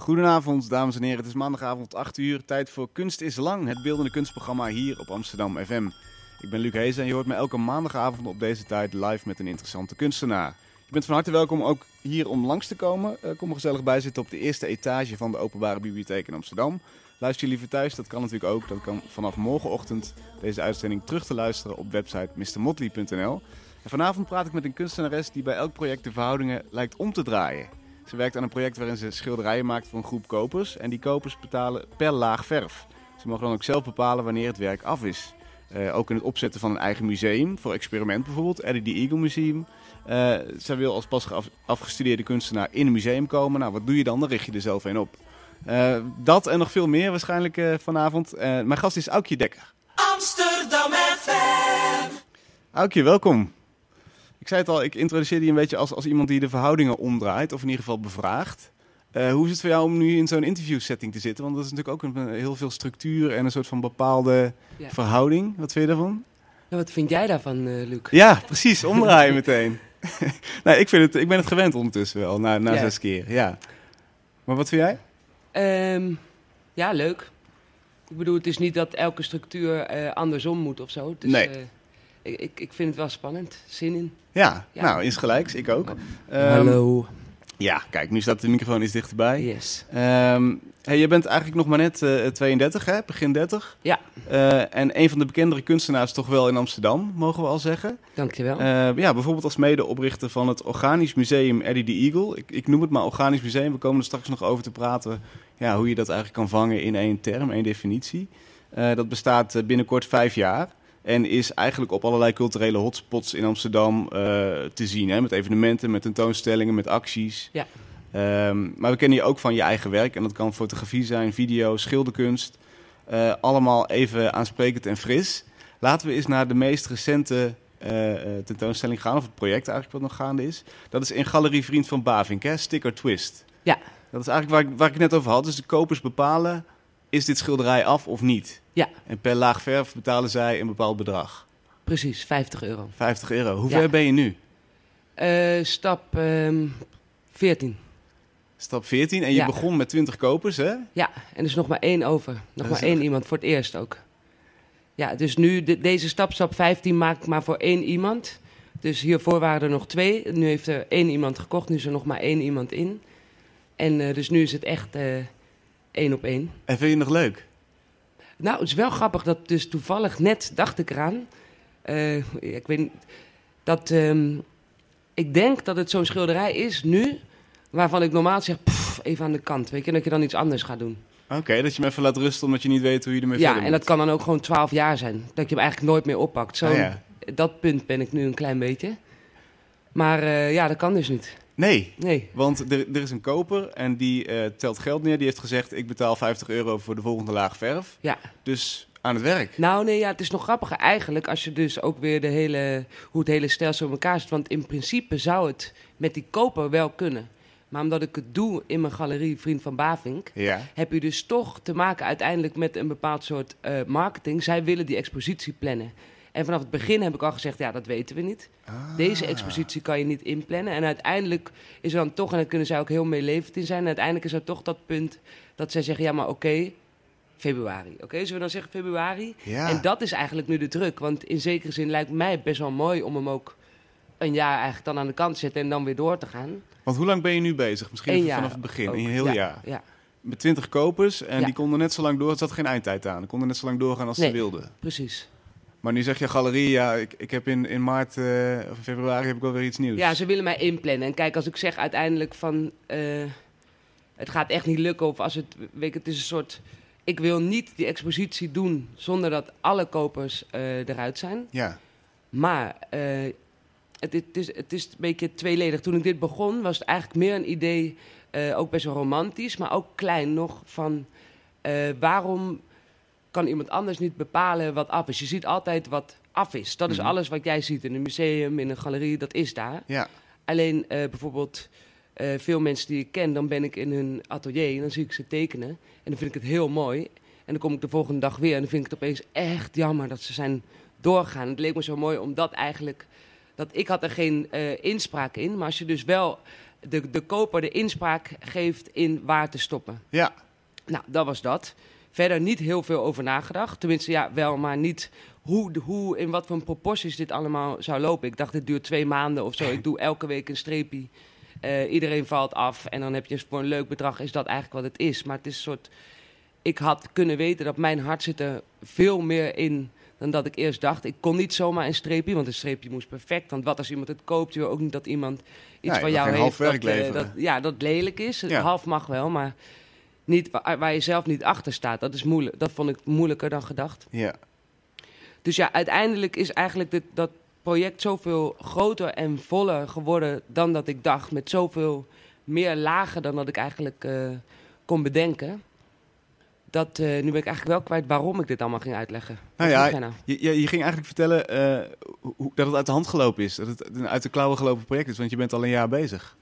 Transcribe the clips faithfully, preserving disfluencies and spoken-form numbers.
Goedenavond, dames en heren. Het is maandagavond acht uur. Tijd voor Kunst is Lang, het beeldende kunstprogramma hier op Amsterdam F M. Ik ben Luc Hees en je hoort me elke maandagavond op deze tijd live met een interessante kunstenaar. Je bent van harte welkom ook hier om langs te komen. Uh, kom er gezellig bij zitten op de eerste etage van de Openbare Bibliotheek in Amsterdam. Luister je liever thuis, dat kan natuurlijk ook. Dat kan vanaf morgenochtend deze uitzending terug te luisteren op website mister motley punt n l. En vanavond praat ik met een kunstenares die bij elk project de verhoudingen lijkt om te draaien. Ze werkt aan een project waarin ze schilderijen maakt voor een groep kopers. En die kopers betalen per laag verf. Ze mogen dan ook zelf bepalen wanneer het werk af is. Uh, ook in het opzetten van een eigen museum, voor experiment bijvoorbeeld, Eddie the Eagle Museum. Uh, zij wil als pas af, afgestudeerde kunstenaar in een museum komen. Nou, wat doe je dan? Dan richt je er zelf een op. Uh, dat en nog veel meer waarschijnlijk uh, vanavond. Uh, mijn gast is Aukje Dekker. Amsterdam F M. Aukje, welkom. Ik zei het al, ik introduceerde je een beetje als, als iemand die de verhoudingen omdraait, of in ieder geval bevraagt. Uh, hoe is het voor jou om nu in zo'n interviewsetting te zitten? Want dat is natuurlijk ook een, heel veel structuur en een soort van bepaalde ja. verhouding. Wat vind je daarvan? Ja, wat vind jij daarvan, uh, Luc? Ja, precies. Omdraaien meteen. Nee, ik, vind het, ik ben het gewend ondertussen wel, na, na ja. zes keer. Ja. Maar wat vind jij? Um, ja, leuk. Ik bedoel, het is niet dat elke structuur uh, andersom moet of zo. Dus, nee. Uh, ik, ik vind het wel spannend. Zin in. Ja, ja. nou, insgelijks. Ik ook. Um, Hallo. Ja, kijk, nu staat de microfoon iets dichterbij. Yes. Um, hey, je bent eigenlijk nog maar net uh, tweeëndertig, hè? Begin dertig. Ja. Uh, en een van de bekendere kunstenaars toch wel in Amsterdam, mogen we al zeggen. Dankjewel. Uh, ja, bijvoorbeeld als medeoprichter van het Organisch Museum Eddie the Eagle. Ik, ik noem het maar Organisch Museum. We komen er straks nog over te praten ja, hoe je dat eigenlijk kan vangen in één term, één definitie. Uh, dat bestaat uh, binnenkort vijf jaar. En is eigenlijk op allerlei culturele hotspots in Amsterdam uh, te zien. Hè? Met evenementen, met tentoonstellingen, met acties. Ja. Um, maar we kennen je ook van je eigen werk. En dat kan fotografie zijn, video, schilderkunst. Uh, allemaal even aansprekend en fris. Laten we eens naar de meest recente uh, uh, tentoonstelling gaan. Of het project eigenlijk wat nog gaande is. Dat is in Galerie Vriend van Bavink, hè? Sticker Twist. Ja. Dat is eigenlijk waar ik, waar ik het net over had. Dus de kopers bepalen, is dit schilderij af of niet? Ja. En per laag verf betalen zij een bepaald bedrag. Precies, vijftig euro. vijftig euro. Hoe ja. ver ben je nu? Uh, stap um, veertien. Stap veertien. En je ja. begon met twintig kopers, hè? Ja, en er is nog maar één over. Nog maar één echt... iemand, voor het eerst ook. Ja, dus nu, de, deze stap, stap vijftien, maak ik maar voor één iemand. Dus hiervoor waren er nog twee. Nu heeft er één iemand gekocht, nu is er nog maar één iemand in. En uh, dus nu is het echt uh, één op één. En vind je het nog leuk? Nou, het is wel grappig dat dus toevallig net dacht ik eraan. Uh, ik weet niet, dat um, ik denk dat het zo'n schilderij is nu, waarvan ik normaal zeg, pff, even aan de kant. Weet je, dat je dan iets anders gaat doen. Oké, okay, dat je hem even laat rusten omdat je niet weet hoe je ermee ja, verder moet. Ja, en dat kan dan ook gewoon twaalf jaar zijn. Dat je hem eigenlijk nooit meer oppakt. Zo, ah, ja. Dat punt ben ik nu een klein beetje. Maar uh, ja, dat kan dus niet. Nee, nee. want er, er is een koper en die uh, telt geld neer. Die heeft gezegd, ik betaal vijftig euro voor de volgende laag verf. Ja. Dus aan het werk. Nou nee, ja, het is nog grappiger eigenlijk als je dus ook weer de hele, hoe het hele stelsel in elkaar zit. Want in principe zou het met die koper wel kunnen. Maar omdat ik het doe in mijn galerie Vriend van Bavink, ja. heb je dus toch te maken uiteindelijk met een bepaald soort uh, marketing. Zij willen die expositie plannen. En vanaf het begin heb ik al gezegd, ja, dat weten we niet. Ah. Deze expositie kan je niet inplannen. En uiteindelijk is er dan toch, en daar kunnen zij ook heel meelevend in zijn, en uiteindelijk is er toch dat punt dat zij zeggen, ja, maar oké, okay, februari. Oké, okay, zullen we dan zeggen februari? Ja. En dat is eigenlijk nu de druk. Want in zekere zin lijkt mij best wel mooi om hem ook een jaar eigenlijk dan aan de kant te zetten en dan weer door te gaan. Want hoe lang ben je nu bezig? Misschien even jaar vanaf het begin, ook. een heel ja, jaar. Ja. Met twintig kopers en ja. die konden net zo lang door, er zat geen eindtijd aan. Die konden net zo lang doorgaan als nee, ze wilden. Precies. Maar nu zeg je galerie, ja, ik, ik heb in, in maart uh, of februari heb ik wel weer iets nieuws. Ja, ze willen mij inplannen. En kijk, als ik zeg uiteindelijk van, uh, het gaat echt niet lukken of als het, weet ik, het is een soort, ik wil niet die expositie doen zonder dat alle kopers uh, eruit zijn. Ja. Maar uh, het, het, is, het is een beetje tweeledig. Toen ik dit begon was het eigenlijk meer een idee, uh, ook best wel romantisch, maar ook klein nog, van uh, waarom kan iemand anders niet bepalen wat af is. Je ziet altijd wat af is. Dat is mm-hmm. alles wat jij ziet in een museum, in een galerie, dat is daar. Ja. Alleen uh, bijvoorbeeld uh, veel mensen die ik ken, dan ben ik in hun atelier en dan zie ik ze tekenen. En dan vind ik het heel mooi. En dan kom ik de volgende dag weer en dan vind ik het opeens echt jammer dat ze zijn doorgaan. Het leek me zo mooi omdat eigenlijk, dat ik had er geen uh, inspraak in. Maar als je dus wel de, de koper de inspraak geeft in waar te stoppen. Ja. Nou, dat was dat. Verder niet heel veel over nagedacht. Tenminste, ja, wel, maar niet hoe, hoe in wat voor proporties dit allemaal zou lopen. Ik dacht, dit duurt twee maanden of zo. Ik doe elke week een streepje. Uh, iedereen valt af en dan heb je voor een leuk bedrag, is dat eigenlijk wat het is. Maar het is een soort... Ik had kunnen weten dat mijn hart zit er veel meer in dan dat ik eerst dacht. Ik kon niet zomaar een streepje, want een streepje moest perfect. Want wat als iemand het koopt, je wil ook niet dat iemand iets ja, van jou heeft. Half werk dat, uh, leveren. dat, ja, dat lelijk is. Ja. Half mag wel, maar niet waar, waar je zelf niet achter staat. Dat is moeilijk. Dat vond ik moeilijker dan gedacht. Ja. Dus ja, uiteindelijk is eigenlijk dit, dat project zoveel groter en voller geworden dan dat ik dacht. Met zoveel meer lagen dan dat ik eigenlijk uh, kon bedenken. Dat, uh, nu ben ik eigenlijk wel kwijt waarom ik dit allemaal ging uitleggen. Nou ja, nou? je, je, je ging eigenlijk vertellen uh, hoe, dat het uit de hand gelopen is. Dat het een uit de klauwen gelopen project is, want je bent al een jaar bezig.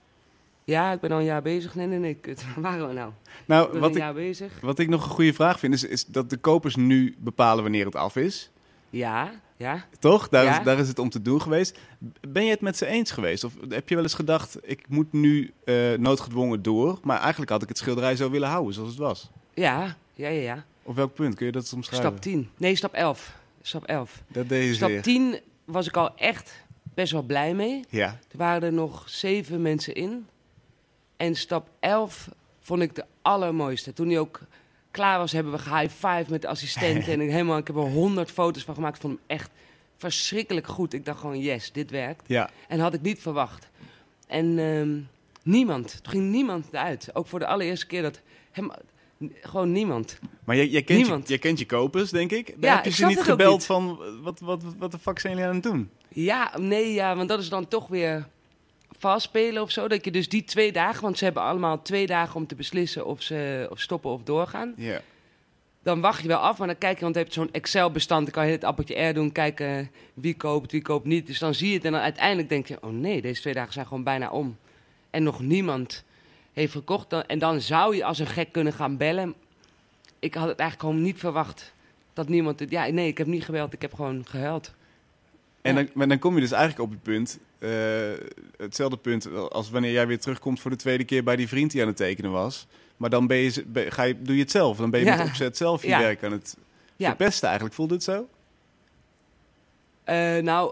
Ja, ik ben al een jaar bezig. Nee, nee, nee. Kut. Waar waren we nou? Nou, ik ben wat een ik, jaar bezig. Wat ik nog een goede vraag vind, is, is dat de kopers nu bepalen wanneer het af is. Ja, ja. Toch? Daar, ja. Is, daar is het om te doen geweest. Ben je het met ze eens geweest? Of heb je wel eens gedacht, ik moet nu uh, noodgedwongen door, maar eigenlijk had ik het schilderij zo willen houden zoals het was? Ja, ja, ja, ja. Op welk punt kun je dat omschrijven? Stap tien. Nee, stap elf. Stap elf. Dat deed je Stap zeer. tien was ik al echt best wel blij mee. Ja. Er waren er nog zeven mensen in. En stap elf vond ik de allermooiste. Toen hij ook klaar was, hebben we gehigh-five met de assistenten. en ik, helemaal, ik heb er honderd foto's van gemaakt. Ik vond hem echt verschrikkelijk goed. Ik dacht gewoon, yes, dit werkt. Ja. En had ik niet verwacht. En um, niemand, toen ging niemand eruit. Ook voor de allereerste keer dat... Hem, gewoon niemand. Maar jij, jij, kent niemand. Je, jij kent je kopers, denk ik. Ja, heb je ik ze snap niet het ook gebeld niet. van, wat, wat, wat de fuck zijn jullie aan het doen? Ja, nee, ja, want dat is dan toch weer vastspelen of zo. Dat je dus die twee dagen, want ze hebben allemaal twee dagen om te beslissen of ze of stoppen of doorgaan. Ja. Yeah. Dan wacht je wel af, maar dan kijk je, want je hebt zo'n Excel-bestand. Dan kan je het appeltje R doen, kijken wie koopt, wie koopt niet. Dus dan zie je het en dan uiteindelijk denk je, oh nee, deze twee dagen zijn gewoon bijna om. En nog niemand heeft gekocht. En dan zou je als een gek kunnen gaan bellen. Ik had het eigenlijk gewoon niet verwacht dat niemand het... Ja, nee, ik heb niet gebeld, ik heb gewoon gehuild. En ja. dan, maar dan kom je dus eigenlijk op het punt, uh, hetzelfde punt als wanneer jij weer terugkomt voor de tweede keer bij die vriend die aan het tekenen was. Maar dan ben je, ben, ga je, doe je het zelf. Dan ben je ja. met opzet zelf je ja. werk aan het ja. verpesten eigenlijk. Voelde het zo? Uh, nou,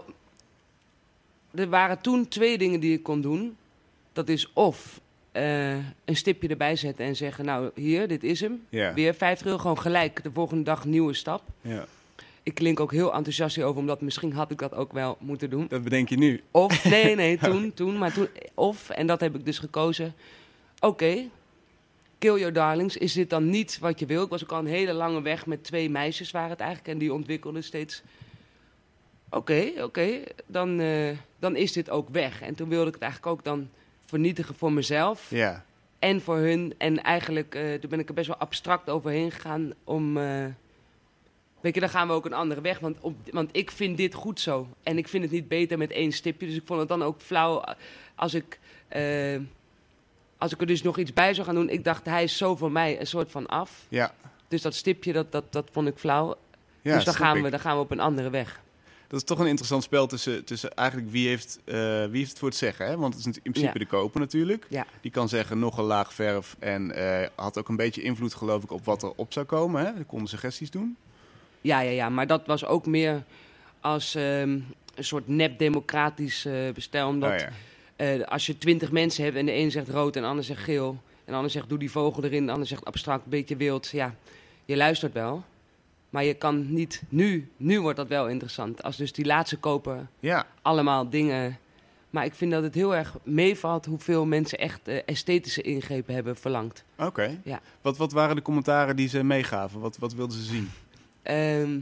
er waren toen twee dingen die ik kon doen. Dat is of uh, een stipje erbij zetten en zeggen, nou hier, dit is hem. Ja. Weer vijftig euro, gewoon gelijk de volgende dag nieuwe stap. Ja. Ik klink ook heel enthousiast hierover, omdat misschien had ik dat ook wel moeten doen. Dat bedenk je nu? Of, nee, nee, toen, toen, maar toen, of, en dat heb ik dus gekozen. Oké, okay, Kill Your Darlings, is dit dan niet wat je wil? Ik was ook al een hele lange weg met twee meisjes, waren het eigenlijk, en die ontwikkelden steeds. Oké, okay, oké, okay, dan, uh, dan is dit ook weg. En toen wilde ik het eigenlijk ook dan vernietigen voor mezelf. Ja. En voor hun. En eigenlijk, uh, toen ben ik er best wel abstract overheen gegaan om... Uh, weet je, dan gaan we ook een andere weg. Want, op, want ik vind dit goed zo. En ik vind het niet beter met één stipje. Dus ik vond het dan ook flauw als ik... Uh, als ik er dus nog iets bij zou gaan doen. Ik dacht, hij is zo voor mij een soort van af. Ja. Dus dat stipje, dat, dat, dat vond ik flauw. Ja, dus dan gaan, ik. we, dan gaan we op een andere weg. Dat is toch een interessant spel tussen, tussen eigenlijk wie heeft, uh, wie heeft het voor het zeggen. Hè? Want het is in principe ja. de koper natuurlijk. Ja. Die kan zeggen nog een laag verf. En uh, had ook een beetje invloed geloof ik op wat er op zou komen. Hè? Die konden suggesties doen. Ja, ja, ja, maar dat was ook meer als um, een soort nep-democratisch uh, bestel. Omdat oh, ja. uh, als je twintig mensen hebt en de een zegt rood en de ander zegt geel. En de ander zegt doe die vogel erin, de ander zegt abstract, een beetje wild. Ja, je luistert wel. Maar je kan niet... Nu, nu wordt dat wel interessant. Als dus die laatste koper ja. allemaal dingen... Maar ik vind dat het heel erg meevalt hoeveel mensen echt uh, esthetische ingrepen hebben verlangd. Oké. Okay. Ja. Wat, wat waren de commentaren die ze meegaven? Wat, wat wilden ze zien? Um,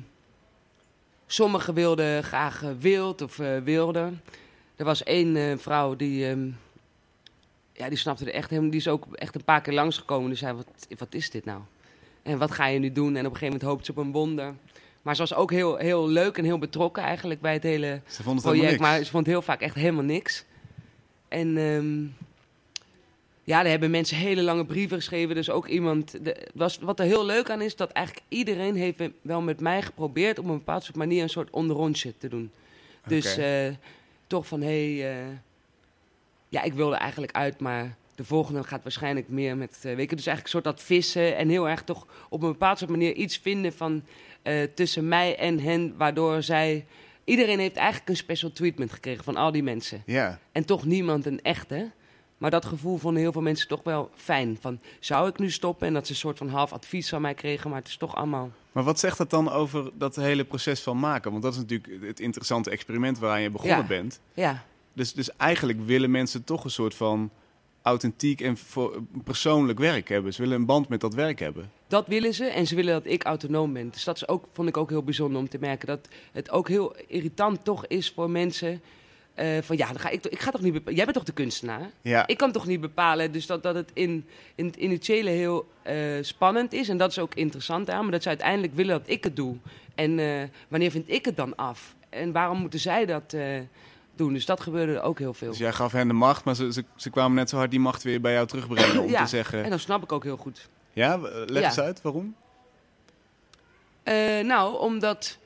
sommigen wilden graag uh, wild of uh, wilder. Er was één uh, vrouw die... Um, ja, die snapte er echt helemaal... Die is ook echt een paar keer langsgekomen. Die zei, wat, wat is dit nou? En wat ga je nu doen? En op een gegeven moment hoopt ze op een wonder. Maar ze was ook heel, heel leuk en heel betrokken eigenlijk bij het hele ze vond het project. niks. Maar ze vond heel vaak echt helemaal niks. En um, ja, daar hebben mensen hele lange brieven geschreven. Dus ook iemand... De, was, wat er heel leuk aan is, dat eigenlijk iedereen heeft wel met mij geprobeerd... op een bepaalde soort manier een soort onderrondje te doen. Dus okay. uh, toch van, hé... Hey, uh, ja, ik wilde eigenlijk uit, maar de volgende gaat waarschijnlijk meer met... Uh, weet je, dus eigenlijk een soort dat vissen en heel erg toch op een bepaalde soort manier iets vinden van uh, tussen mij en hen, waardoor zij... Iedereen heeft eigenlijk een special treatment gekregen van al die mensen. Ja. En toch niemand een echte. Maar dat gevoel vonden heel veel mensen toch wel fijn. Van, zou ik nu stoppen? En dat ze een soort van half advies van mij kregen, maar het is toch allemaal... Maar wat zegt dat dan over dat hele proces van maken? Want dat is natuurlijk het interessante experiment waaraan je begonnen Ja. bent. Ja, Dus, dus eigenlijk willen mensen toch een soort van authentiek en voor, persoonlijk werk hebben. Ze willen een band met dat werk hebben. dat willen ze. En ze willen dat ik autonoom ben. Dus dat is ook, vond ik ook heel bijzonder om te merken. Dat het ook heel irritant toch is voor mensen... Uh, van ja, dan ga ik, toch- ik ga toch niet bepalen. Jij bent toch de kunstenaar? Ja, Ik kan toch niet bepalen. Dus dat, dat het in, in het initiële heel uh, spannend is. En dat is ook interessant aan. Maar dat ze uiteindelijk willen dat ik het doe. En uh, wanneer vind ik het dan af? En waarom moeten zij dat uh, doen? Dus dat gebeurde ook heel veel. dus jij gaf hen de macht, maar ze, ze, ze kwamen net zo hard die macht weer bij jou terugbrengen om Ja, te zeggen... En dat snap ik ook heel goed. Ja, leg Ja. eens uit, waarom? Uh, nou, omdat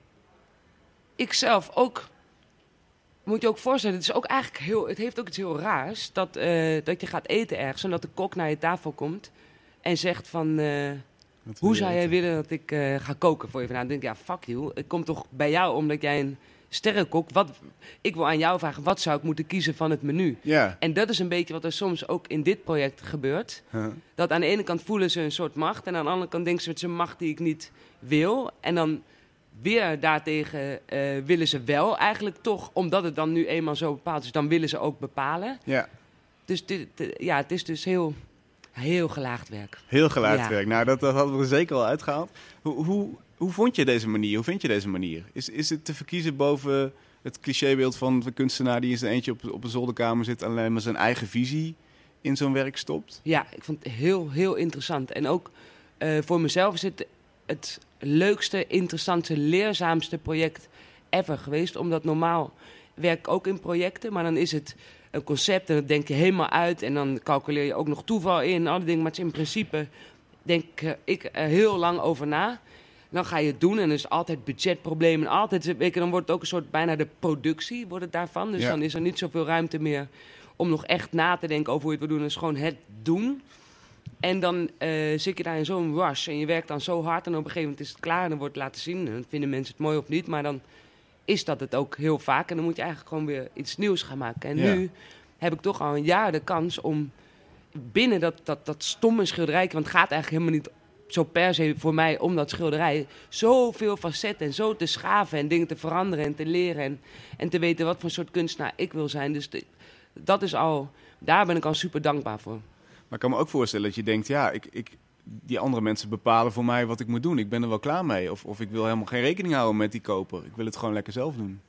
ik zelf ook... Moet je ook voorstellen, het is ook eigenlijk heel, het heeft ook iets heel raars dat, uh, dat je gaat eten ergens en dat de kok naar je tafel komt en zegt van, uh, Wat wil hoe je zou jij eten? willen dat ik uh, ga koken voor je vanavond? Dan denk ik, ja, fuck you, ik kom toch bij jou omdat jij een sterrenkok, wat, ik wil aan jou vragen, wat zou ik moeten kiezen van het menu? Ja. En dat is een beetje wat er soms ook in dit project gebeurt. Huh. Dat aan de ene kant voelen ze een soort macht en aan de andere kant denken ze, het is een macht die ik niet wil. En dan weer daartegen uh, willen ze wel eigenlijk toch, omdat het dan nu eenmaal zo bepaald is, dan willen ze ook bepalen. Ja, Dus dit, dit- ja, het is dus heel, heel gelaagd werk. heel gelaagd Ja. werk. Nou, dat, dat hadden we er zeker al uitgehaald. Hoe, hoe, hoe vond je deze manier? Hoe vind je deze manier? Is, is het te verkiezen boven het clichébeeld van de kunstenaar die in zijn eentje op, op een zolderkamer zit en alleen maar zijn eigen visie in zo'n werk stopt? Ja, ik vond het heel, heel interessant. En ook uh, voor mezelf is het het leukste, interessantste, leerzaamste project ever geweest. Omdat normaal werk ik ook in projecten, maar dan is het een concept en dat denk je helemaal uit. En dan calculeer je ook nog toeval in, alle dingen. Maar het is in principe, denk uh, ik, er heel lang over na. Dan ga je het doen en er is altijd budgetproblemen. Altijd, weet je, dan wordt het ook een soort bijna de productie wordt het daarvan. Dus Ja. dan is er niet zoveel ruimte meer om nog echt na te denken over hoe je het wil doen. Het is gewoon het doen. En dan uh, zit je daar in zo'n rush en je werkt dan zo hard. En op een gegeven moment is het klaar en dan wordt het laten zien. En dan vinden mensen het mooi of niet, maar dan is dat het ook heel vaak. En dan moet je eigenlijk gewoon weer iets nieuws gaan maken. En Ja. nu heb ik toch al een jaar de kans om binnen dat, dat, dat stomme schilderij... want het gaat eigenlijk helemaal niet zo per se voor mij om dat schilderij... zoveel facetten en zo te schaven en dingen te veranderen en te leren... en, en te weten wat voor soort kunstenaar ik wil zijn. Dus de, dat is al, daar ben ik al super dankbaar voor. Maar ik kan me ook voorstellen dat je denkt, ja, ik, ik, die andere mensen bepalen voor mij wat ik moet doen. Ik ben er wel klaar mee. Of, of ik wil helemaal geen rekening houden met die koper. Ik wil het gewoon lekker zelf doen.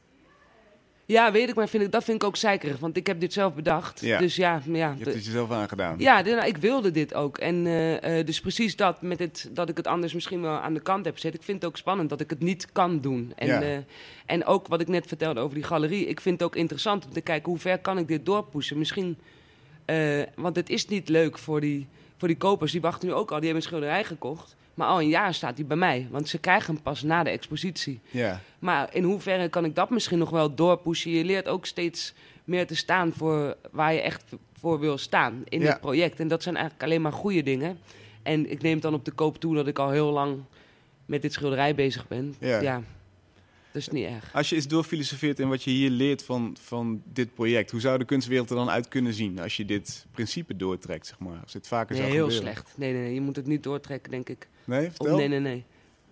Ja, weet ik, maar vind ik, dat vind ik ook zeikerig. Want ik heb dit zelf bedacht. Ja. Dus ja, ja, Je hebt de- het jezelf aangedaan. ja de- nou, ik wilde dit ook. En eh, eh, dus precies dat, met het, dat ik het anders misschien wel aan de kant heb gezet. Ik vind het ook spannend dat ik het niet kan doen. En, Ja. eh, en ook wat ik net vertelde over die galerie. Ik vind het ook interessant om te kijken hoe ver kan ik dit doorpushen. Misschien, eh, want het is niet leuk voor die, voor die kopers. Die wachten nu ook al, die hebben een schilderij gekocht. Maar al een jaar staat die bij mij. Want ze krijgen hem pas na de expositie. Ja. Maar in hoeverre kan ik dat misschien nog wel doorpushen? Je leert ook steeds meer te staan voor waar je echt voor wil staan in Ja. dit project. En dat zijn eigenlijk alleen maar goede dingen. En ik neem het dan op de koop toe dat ik al heel lang met dit schilderij bezig ben. Ja. Ja, dat is niet erg. Als je eens doorfilosofeert in wat je hier leert van, van dit project, hoe zou de kunstwereld er dan uit kunnen zien als je dit principe doortrekt, zeg maar? Als dit vaker Nee, zou heel gebeuren? slecht. Nee, nee, nee, je moet het niet doortrekken, denk ik. Nee, Oh, vertel. nee, nee, nee.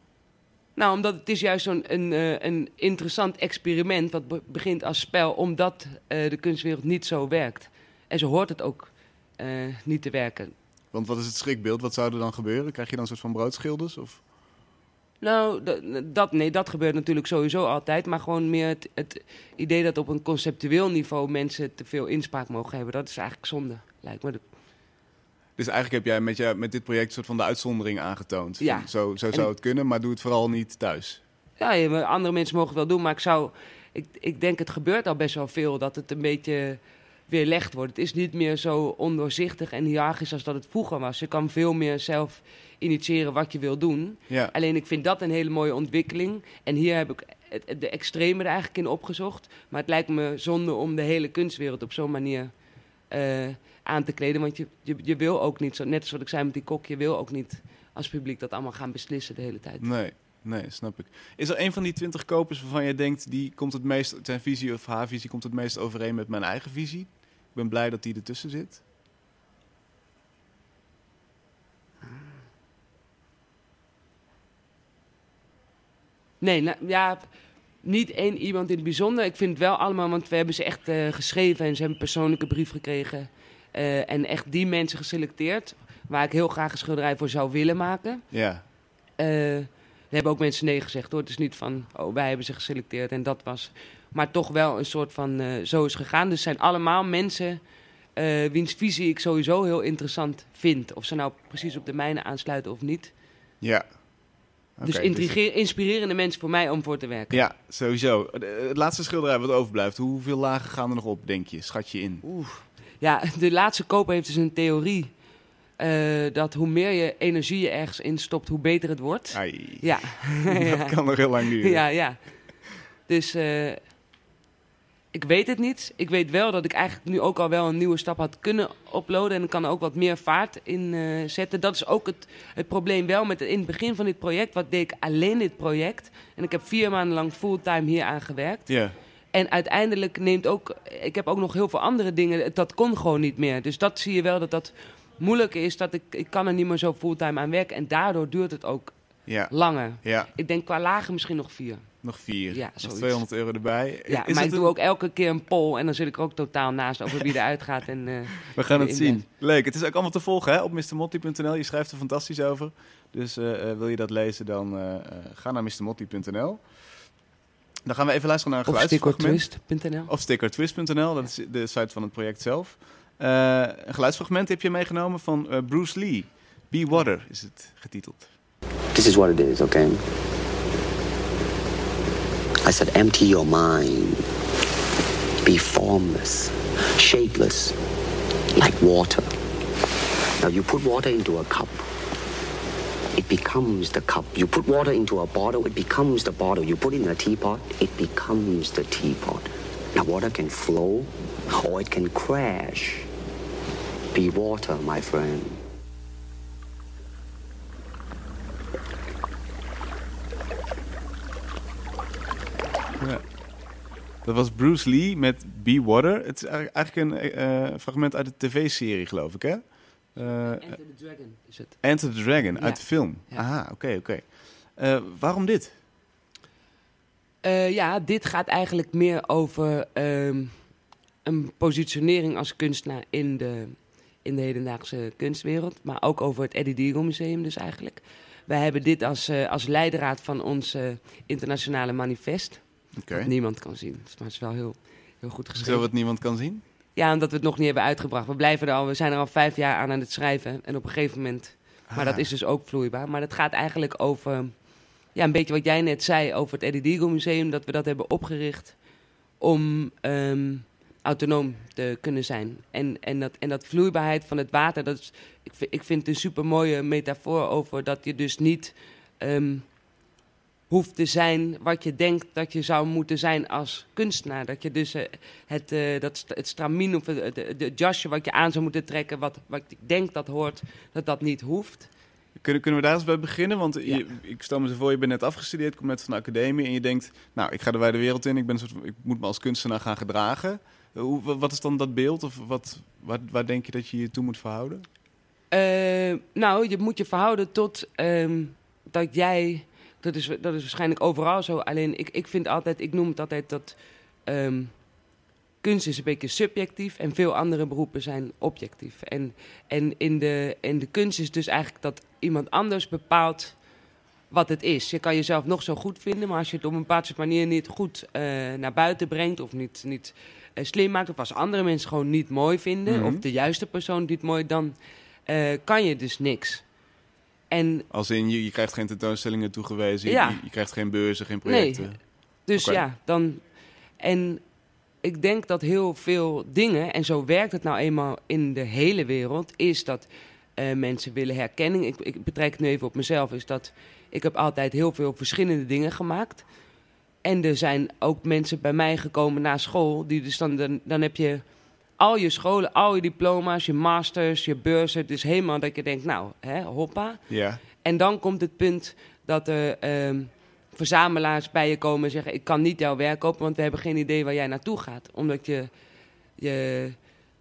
Nou, omdat het is juist zo'n een, eh, een interessant experiment... wat be- begint als spel, omdat eh, de kunstwereld niet zo werkt. En zo hoort het ook eh, niet te werken. Want wat is het schrikbeeld? Wat zou er dan gebeuren? Krijg je dan een soort van broodschilders? Of? Nou, d- dat, nee, dat gebeurt natuurlijk sowieso altijd. Maar gewoon meer het, het idee dat op een conceptueel niveau... mensen te veel inspraak mogen hebben. Dat is eigenlijk zonde, lijkt me. Dus eigenlijk heb jij met, je, met dit project een soort van de uitzondering aangetoond. Van, Ja. Zo, zo En- zou het kunnen, maar doe het vooral niet thuis. Ja, je- andere mensen mogen het wel doen, maar ik zou... Ik, ik denk, het gebeurt al best wel veel dat het een beetje weerlegd wordt. Het is niet meer zo ondoorzichtig en hiërarchisch als dat het vroeger was. Je kan veel meer zelf initiëren wat je wil doen. Ja. Alleen ik vind dat een hele mooie ontwikkeling. En hier heb ik het- de extreme er eigenlijk in opgezocht. Maar het lijkt me zonde om de hele kunstwereld op zo'n manier uh, aan te kleden. Want je, je, je wil ook niet, zo, net als wat ik zei met die kok, je wil ook niet als publiek dat allemaal gaan beslissen de hele tijd. Nee, nee, snap ik. Is er een van die twintig kopers waarvan je denkt, die komt het meest, zijn visie of haar visie komt het meest overeen met mijn eigen visie? Ik ben blij dat die ertussen zit. Nee, nou, ja, niet één iemand in het bijzonder. Ik vind het wel allemaal, want we hebben ze echt uh, geschreven en ze hebben een persoonlijke brief gekregen. Uh, en echt die mensen geselecteerd, waar ik heel graag een schilderij voor zou willen maken. Ja. Uh, er hebben ook mensen nee gezegd hoor. Het is niet van, oh, wij hebben ze geselecteerd en dat was. Maar toch wel een soort van, uh, zo is gegaan. Dus het zijn allemaal mensen uh, wiens visie ik sowieso heel interessant vind. Of ze nou precies op de mijne aansluiten of niet. Ja. Dus okay, intrigeer, inspirerende mensen voor mij om voor te werken. Ja, sowieso. Het laatste schilderij wat overblijft, hoeveel lagen gaan er nog op, denk je? Schat je in? Oeh. Ja, de laatste koper heeft dus een theorie. Uh, dat hoe meer je energie je ergens instopt, hoe beter het wordt. Ai. Ja. Dat ja. kan nog heel lang duren. Ja, ja. Dus uh, ik weet het niet. Ik weet wel dat ik eigenlijk nu ook al wel een nieuwe stap had kunnen uploaden. En ik kan er ook wat meer vaart in uh, zetten. Dat is ook het, het probleem wel met het, in het begin van dit project. Wat deed ik alleen dit project? En ik heb vier maanden lang fulltime hier aan gewerkt. Ja. En uiteindelijk neemt ook... Ik heb ook nog heel veel andere dingen. Dat kon gewoon niet meer. Dus dat zie je wel dat dat moeilijk is. Dat ik, ik kan er niet meer zo fulltime aan werken. En daardoor duurt het ook ja. langer. Ja. Ik denk qua lagen misschien nog vier. Nog vier. Ja, nog tweehonderd euro erbij. Ja, is maar ik een... doe ook elke keer een poll. En dan zit ik er ook totaal naast over wie eruit gaat. En, uh, We gaan het zien. Leuk. Het is ook allemaal te volgen hè, op mister motti punt n l. Je schrijft er fantastisch over. Dus uh, uh, wil je dat lezen, dan uh, uh, ga naar mister motti punt n l. Dan gaan we even luisteren naar een geluidsfragment. Of stickertwist punt n l. Of stickertwist punt n l, dat is de site van het project zelf. Uh, een geluidsfragment heb je meegenomen van uh, Bruce Lee. Be Water is het getiteld. This is what it is, okay? I said empty your mind. Be formless, shapeless, like water. Now you put water into a cup. It becomes the cup. You put water into a bottle, it becomes the bottle. You put it in a teapot, it becomes the teapot. Now water can flow or it can crash. Be water, my friend. Ja. Dat was Bruce Lee met Be Water. Het is eigenlijk een uh, fragment uit de tv-serie, geloof ik, hè? Uh, Enter the Dragon is het. Enter the Dragon, ja. uit de film. Ja. Aha, oké, okay, oké. Okay. Uh, waarom dit? Uh, ja, dit gaat eigenlijk meer over um, een positionering als kunstenaar in de, in de hedendaagse kunstwereld. Maar ook over het Eddie Deagle Museum dus eigenlijk. Wij hebben dit als, uh, als leidraad van ons uh, internationale manifest. Okay. Wat niemand kan zien. Maar het is wel heel, heel goed geschreven. Zo wat niemand kan zien? Ja, omdat we het nog niet hebben uitgebracht. We, blijven er al, we zijn er al vijf jaar aan aan het schrijven. En op een gegeven moment... Ah. Maar dat is dus ook vloeibaar. Maar het gaat eigenlijk over... Ja, een beetje wat jij net zei over het Eddie Deagle Museum. Dat we dat hebben opgericht om um, autonoom te kunnen zijn. En, en, dat, en dat vloeibaarheid van het water... Dat is, ik, vind, ik vind het een supermooie metafoor over dat je dus niet... Um, hoeft te zijn wat je denkt dat je zou moeten zijn als kunstenaar. Dat je dus uh, het, uh, dat, het stramien of het de, de jasje wat je aan zou moeten trekken... wat, wat ik denk dat hoort, dat dat niet hoeft. Kunnen, kunnen we daar eens bij beginnen? Want ja. je, ik stel me zo voor, je bent net afgestudeerd, komt net van de academie... en je denkt, nou, ik ga de wijde wereld in, ik, ben een soort van, ik moet me als kunstenaar gaan gedragen. Hoe, wat is dan dat beeld? Of wat, waar, waar denk je dat je je toe moet verhouden? Uh, nou, je moet je verhouden tot um, dat jij... Dat is, dat is waarschijnlijk overal zo. Alleen ik, ik vind altijd, ik noem het altijd dat um, kunst is een beetje subjectief en veel andere beroepen zijn objectief. En, en in, de, in de kunst is dus eigenlijk dat iemand anders bepaalt wat het is. Je kan jezelf nog zo goed vinden, maar als je het op een bepaalde manier niet goed uh, naar buiten brengt of niet, niet uh, slim maakt, of als andere mensen gewoon niet mooi vinden, mm-hmm. of de juiste persoon niet mooi, dan uh, kan je dus niks. En, Als in, je, je krijgt geen tentoonstellingen toegewezen, ja. je, je krijgt geen beurzen, geen projecten. Nee, dus okay. ja, dan... En ik denk dat heel veel dingen, en zo werkt het nou eenmaal in de hele wereld, is dat uh, mensen willen herkenning. Ik, ik betrek het nu even op mezelf, is dat ik heb altijd heel veel verschillende dingen gemaakt. En er zijn ook mensen bij mij gekomen na school, die dus dan, dan, dan heb je al je scholen, al je diploma's, je masters, je beurzen. Het is helemaal dat je denkt, nou, hè, hoppa. Ja. En dan komt het punt dat er ehm, verzamelaars bij je komen en zeggen... ik kan niet jouw werk kopen, want we hebben geen idee waar jij naartoe gaat. Omdat je... je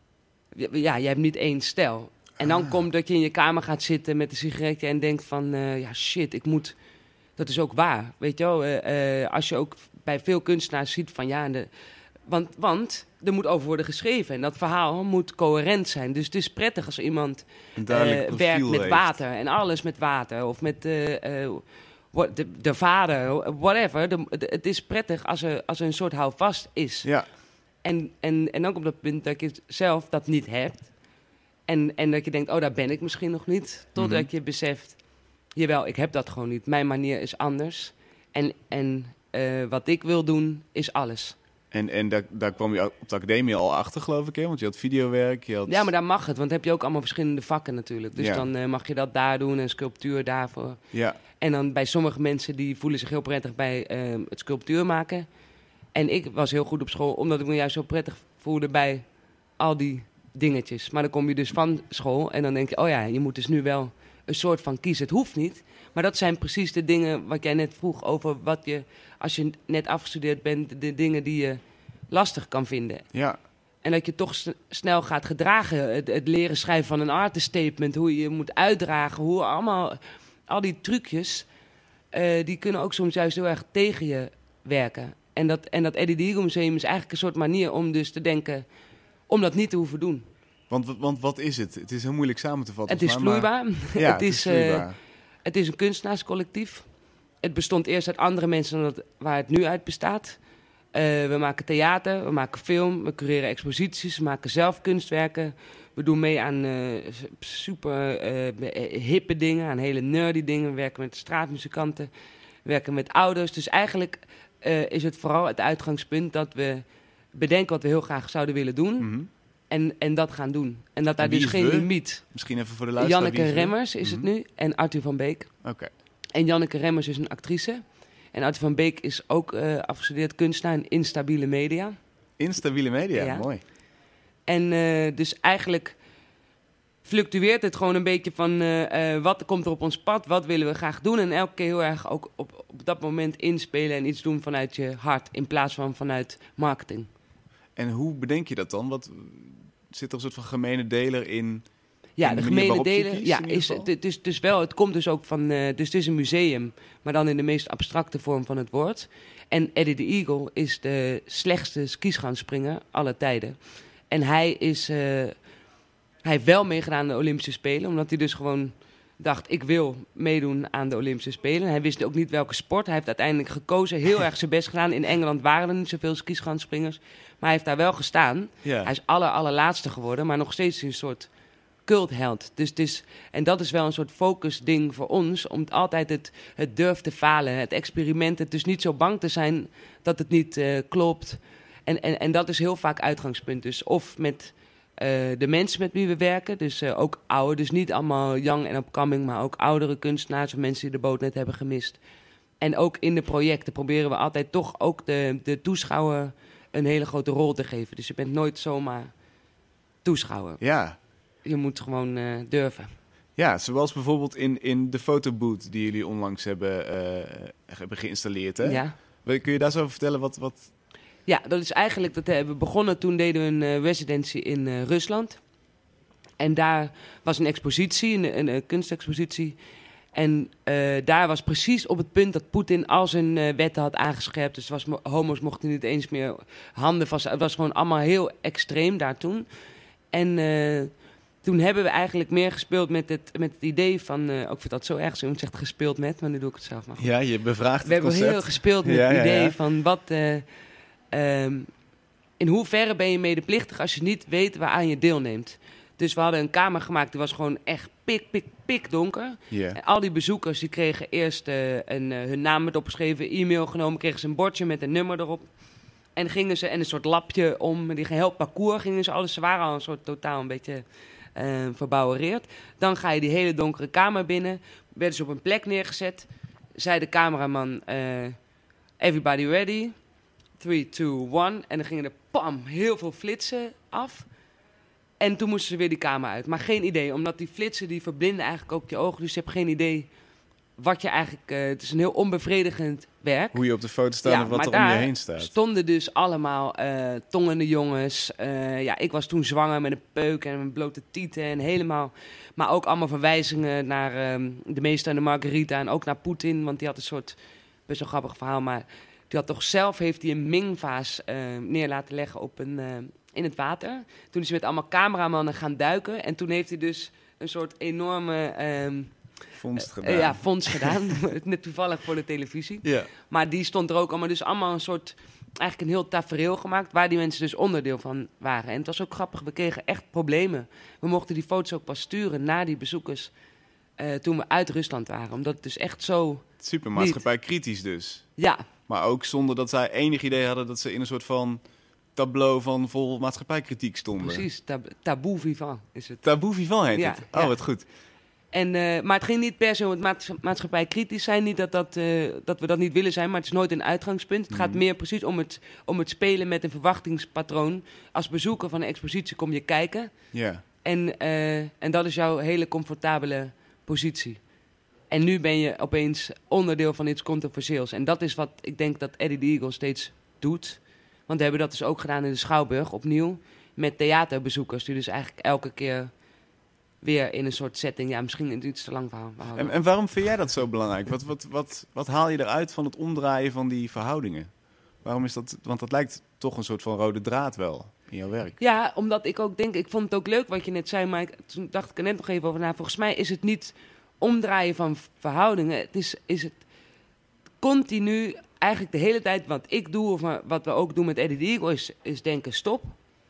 ja, je hebt niet één stijl. En dan Ah. komt dat je in je kamer gaat zitten met een sigaretje... en denkt van, uh, ja, shit, ik moet... Dat is ook waar, weet je wel. Uh, uh, als je ook bij veel kunstenaars ziet van, ja... De, want, want er moet over worden geschreven. En dat verhaal moet coherent zijn. Dus het is prettig als iemand Een duidelijk uh, profiel werkt met heeft. water. En alles met water. Of met uh, uh, what- de, de vader, whatever. De, de, het is prettig als er, als er een soort houvast is. Ja. En, en, en ook op dat punt dat je zelf dat niet hebt. En, en dat je denkt, oh, daar ben ik misschien nog niet. Totdat Mhm. je beseft, jawel, ik heb dat gewoon niet. Mijn manier is anders. En, en uh, wat ik wil doen, is alles. En, en daar, daar kwam je op de academie al achter, geloof ik, hè? Want je had videowerk, je had... Ja, maar daar mag het, want dan heb je ook allemaal verschillende vakken natuurlijk. Dus Ja. dan uh, mag je dat daar doen en sculptuur daarvoor. Ja. En dan bij sommige mensen die voelen zich heel prettig bij uh, het sculptuur maken. En ik was heel goed op school, omdat ik me juist zo prettig voelde bij al die dingetjes. Maar dan kom je dus van school en dan denk je, oh ja, je moet dus nu wel een soort van kiezen. Het hoeft niet, maar dat zijn precies de dingen wat jij net vroeg over wat je, als je net afgestudeerd bent, de dingen die je lastig kan vinden. Ja. En dat je toch s- snel gaat gedragen. Het, het leren schrijven van een artist statement, hoe je je moet uitdragen, hoe allemaal, al die trucjes, uh, die kunnen ook soms juist heel erg tegen je werken. En dat, en dat Eddie de Eagle Museum is eigenlijk een soort manier om dus te denken, om dat niet te hoeven doen. Want, want wat is het? Het is heel moeilijk samen te vatten. Het is volgens mij, vloeibaar. maar- Ja, het, is, uh, vloeibaar. het is een kunstenaarscollectief. Het bestond eerst uit andere mensen dan dat, waar het nu uit bestaat. Uh, we maken theater, we maken film, we cureren exposities, we maken zelf kunstwerken. We doen mee aan uh, super uh, hippe dingen, aan hele nerdy dingen. We werken met straatmuzikanten, we werken met ouders. Dus eigenlijk uh, is het vooral het uitgangspunt dat we bedenken wat we heel graag zouden willen doen. Mhm. En, en dat gaan doen. En dat daar En wie dus is geen we? limiet. Misschien even voor de luisteraar. Janneke wie is het? Remmers is het Mhm. nu en Arthur van Beek. Oké. En Janneke Remmers is een actrice. En Arthur van Beek is ook uh, afgestudeerd kunstenaar in instabiele media. Instabiele media, Ja. mooi. En uh, dus eigenlijk fluctueert het gewoon een beetje van uh, uh, wat komt er op ons pad, wat willen we graag doen. En elke keer heel erg ook op, op dat moment inspelen en iets doen vanuit je hart in plaats van vanuit marketing. En hoe bedenk je dat dan? Wat, zit er een soort van gemene deler in? Ja, in de de manier gemene waarop je delen. kiest, Ja, in ieder is, geval? het, het is dus wel, het komt dus ook van. Uh, dus het is een museum, maar dan in de meest abstracte vorm van het woord. En Eddie the Eagle is de slechtste skischaanspringer aller tijden. En hij is. Uh, hij heeft wel meegedaan aan de Olympische Spelen, omdat hij dus gewoon dacht: ik wil meedoen aan de Olympische Spelen. Hij wist ook niet welke sport. Hij heeft uiteindelijk gekozen, heel erg zijn best gedaan. In Engeland waren er niet zoveel skischaansspringers, maar hij heeft daar wel gestaan. Ja. Hij is aller allerlaatste geworden, maar nog steeds een soort cultheld. Dus het is, en dat is wel een soort focusding voor ons, om het altijd het, het durf te falen, het experiment, het dus niet zo bang te zijn dat het niet uh, klopt. En, en, en dat is heel vaak uitgangspunt. Dus of met uh, de mensen met wie we werken, dus uh, ook oude, dus niet allemaal young en upcoming, maar ook oudere kunstenaars of mensen die de boot net hebben gemist. En ook in de projecten proberen we altijd toch ook de, de toeschouwer een hele grote rol te geven. Dus je bent nooit zomaar toeschouwer. Ja. Je moet gewoon uh, durven. Ja, zoals bijvoorbeeld in, in de fotoboot die jullie onlangs hebben, uh, hebben geïnstalleerd. Hè? Ja. Kun je daar zo over vertellen wat... wat... Ja, dat is eigenlijk, dat hebben we begonnen, toen deden we een uh, residentie in uh, Rusland. En daar was een expositie, een, een, een kunstexpositie. En uh, daar was precies op het punt dat Poetin al zijn uh, wetten had aangescherpt. Dus was, homo's mochten niet eens meer handen vast. Het was gewoon allemaal heel extreem daar toen. En uh, toen hebben we eigenlijk meer gespeeld met het, met het idee van... Uh, ik vind dat zo erg, zo iemand zegt gespeeld met, maar nu doe ik het zelf maar goed. Ja, je bevraagt We het concept. hebben heel gespeeld met Ja, het ja, idee ja. van wat... Uh, um, in hoeverre ben je medeplichtig als je niet weet waaraan je deelneemt. Dus we hadden een kamer gemaakt, die was gewoon echt pik, pik, pik donker. Ja. En al die bezoekers die kregen eerst uh, een, uh, hun naam met opgeschreven, e-mail genomen, kregen ze een bordje met een nummer erop. En gingen ze, en een soort lapje om, die heel parcours gingen ze alles. Ze waren al een soort totaal een beetje uh, verbouwereerd. Dan ga je die hele donkere kamer binnen, werden ze op een plek neergezet. Zei de cameraman, uh, everybody ready? three, two, one. En dan gingen er pam, heel veel flitsen af. En toen moesten ze weer die kamer uit. Maar geen idee, omdat die flitsen die verblinden eigenlijk ook je ogen. Dus je hebt geen idee wat je eigenlijk... Uh, het is een heel onbevredigend werk. Hoe je op de foto staat Ja, en wat maar er om je daar heen staat. stonden dus allemaal uh, tongende jongens. Uh, ja, ik was toen zwanger met een peuk en een blote tieten en helemaal... Maar ook allemaal verwijzingen naar um, de meester en de Margarita en ook naar Poetin. Want die had een soort, best wel grappig verhaal, maar die had toch zelf, heeft hij een Ming-vaas uh, neer laten leggen op een, uh, in het water. Toen is hij met allemaal cameramannen gaan duiken en toen heeft hij dus een soort enorme... Um, Vondst gedaan. Uh, ja, vondst gedaan. Net toevallig voor de televisie. Ja. Maar die stond er ook allemaal, dus allemaal een soort, eigenlijk een heel tafereel gemaakt, waar die mensen dus onderdeel van waren. En het was ook grappig, we kregen echt problemen. We mochten die foto's ook pas sturen naar die bezoekers uh, toen we uit Rusland waren. Omdat het dus echt zo... Super maatschappij kritisch dus. Ja. Maar ook zonder dat zij enig idee hadden dat ze in een soort van tableau van vol maatschappijkritiek stonden. Precies, tab- taboe vivant is het. Taboe vivant heet Ja, het. Oh, ja. wat goed. En, uh, maar het ging niet per se om het maats- maatschappij kritisch zijn. Niet dat, dat, uh, dat we dat niet willen zijn, maar het is nooit een uitgangspunt. Het gaat Mhm. meer precies om het, om het spelen met een verwachtingspatroon. Als bezoeker van een expositie kom je kijken. Ja. En, uh, en dat is jouw hele comfortabele positie. En nu ben je opeens onderdeel van iets controversieels. En dat is wat ik denk dat Eddie the Eagle steeds doet. Want we hebben dat dus ook gedaan in de Schouwburg opnieuw. Met theaterbezoekers die dus eigenlijk elke keer... weer in een soort setting. Ja, misschien een iets te lang verhaal. En, en waarom vind jij dat zo belangrijk? Wat, wat, wat, wat haal je eruit van het omdraaien van die verhoudingen? Waarom is dat? Want dat lijkt toch een soort van rode draad wel in jouw werk. Ja, omdat ik ook denk... Ik vond het ook leuk wat je net zei, maar ik, toen dacht ik er net nog even over na. Volgens mij is het niet omdraaien van verhoudingen. Het is, is het continu, eigenlijk de hele tijd wat ik doe... of wat we ook doen met Eddie the Eagle, is, is denken stop.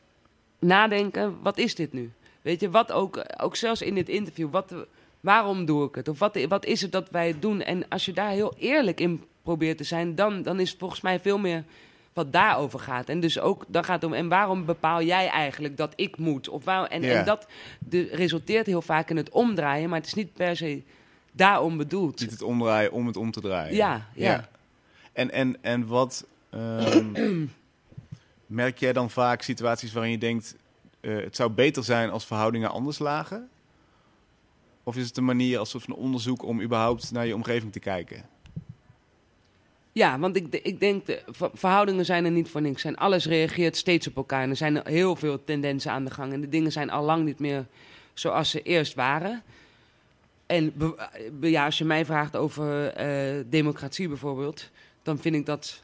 Nadenken, wat is dit nu? Weet je, wat ook, ook zelfs in dit interview, wat, waarom doe ik het? Of wat, wat is het dat wij het doen? En als je daar heel eerlijk in probeert te zijn, dan, dan is het volgens mij veel meer wat daarover gaat. En dus ook, dan gaat het om, en waarom bepaal jij eigenlijk dat ik moet? Of waar, en, Ja. en dat de, resulteert heel vaak in het omdraaien, maar het is niet per se daarom bedoeld. Niet het omdraaien om het om te draaien. Ja, ja. En, en, en wat um, merk jij dan vaak situaties waarin je denkt... Uh, het zou beter zijn als verhoudingen anders lagen? Of is het een manier als soort van onderzoek om überhaupt naar je omgeving te kijken? Ja, want ik, ik denk, de ver- verhoudingen zijn er niet voor niks. En alles reageert steeds op elkaar. En er zijn heel veel tendensen aan de gang. En de dingen zijn al lang niet meer zoals ze eerst waren. En be- be- ja, als je mij vraagt over uh, democratie bijvoorbeeld... dan vind ik dat...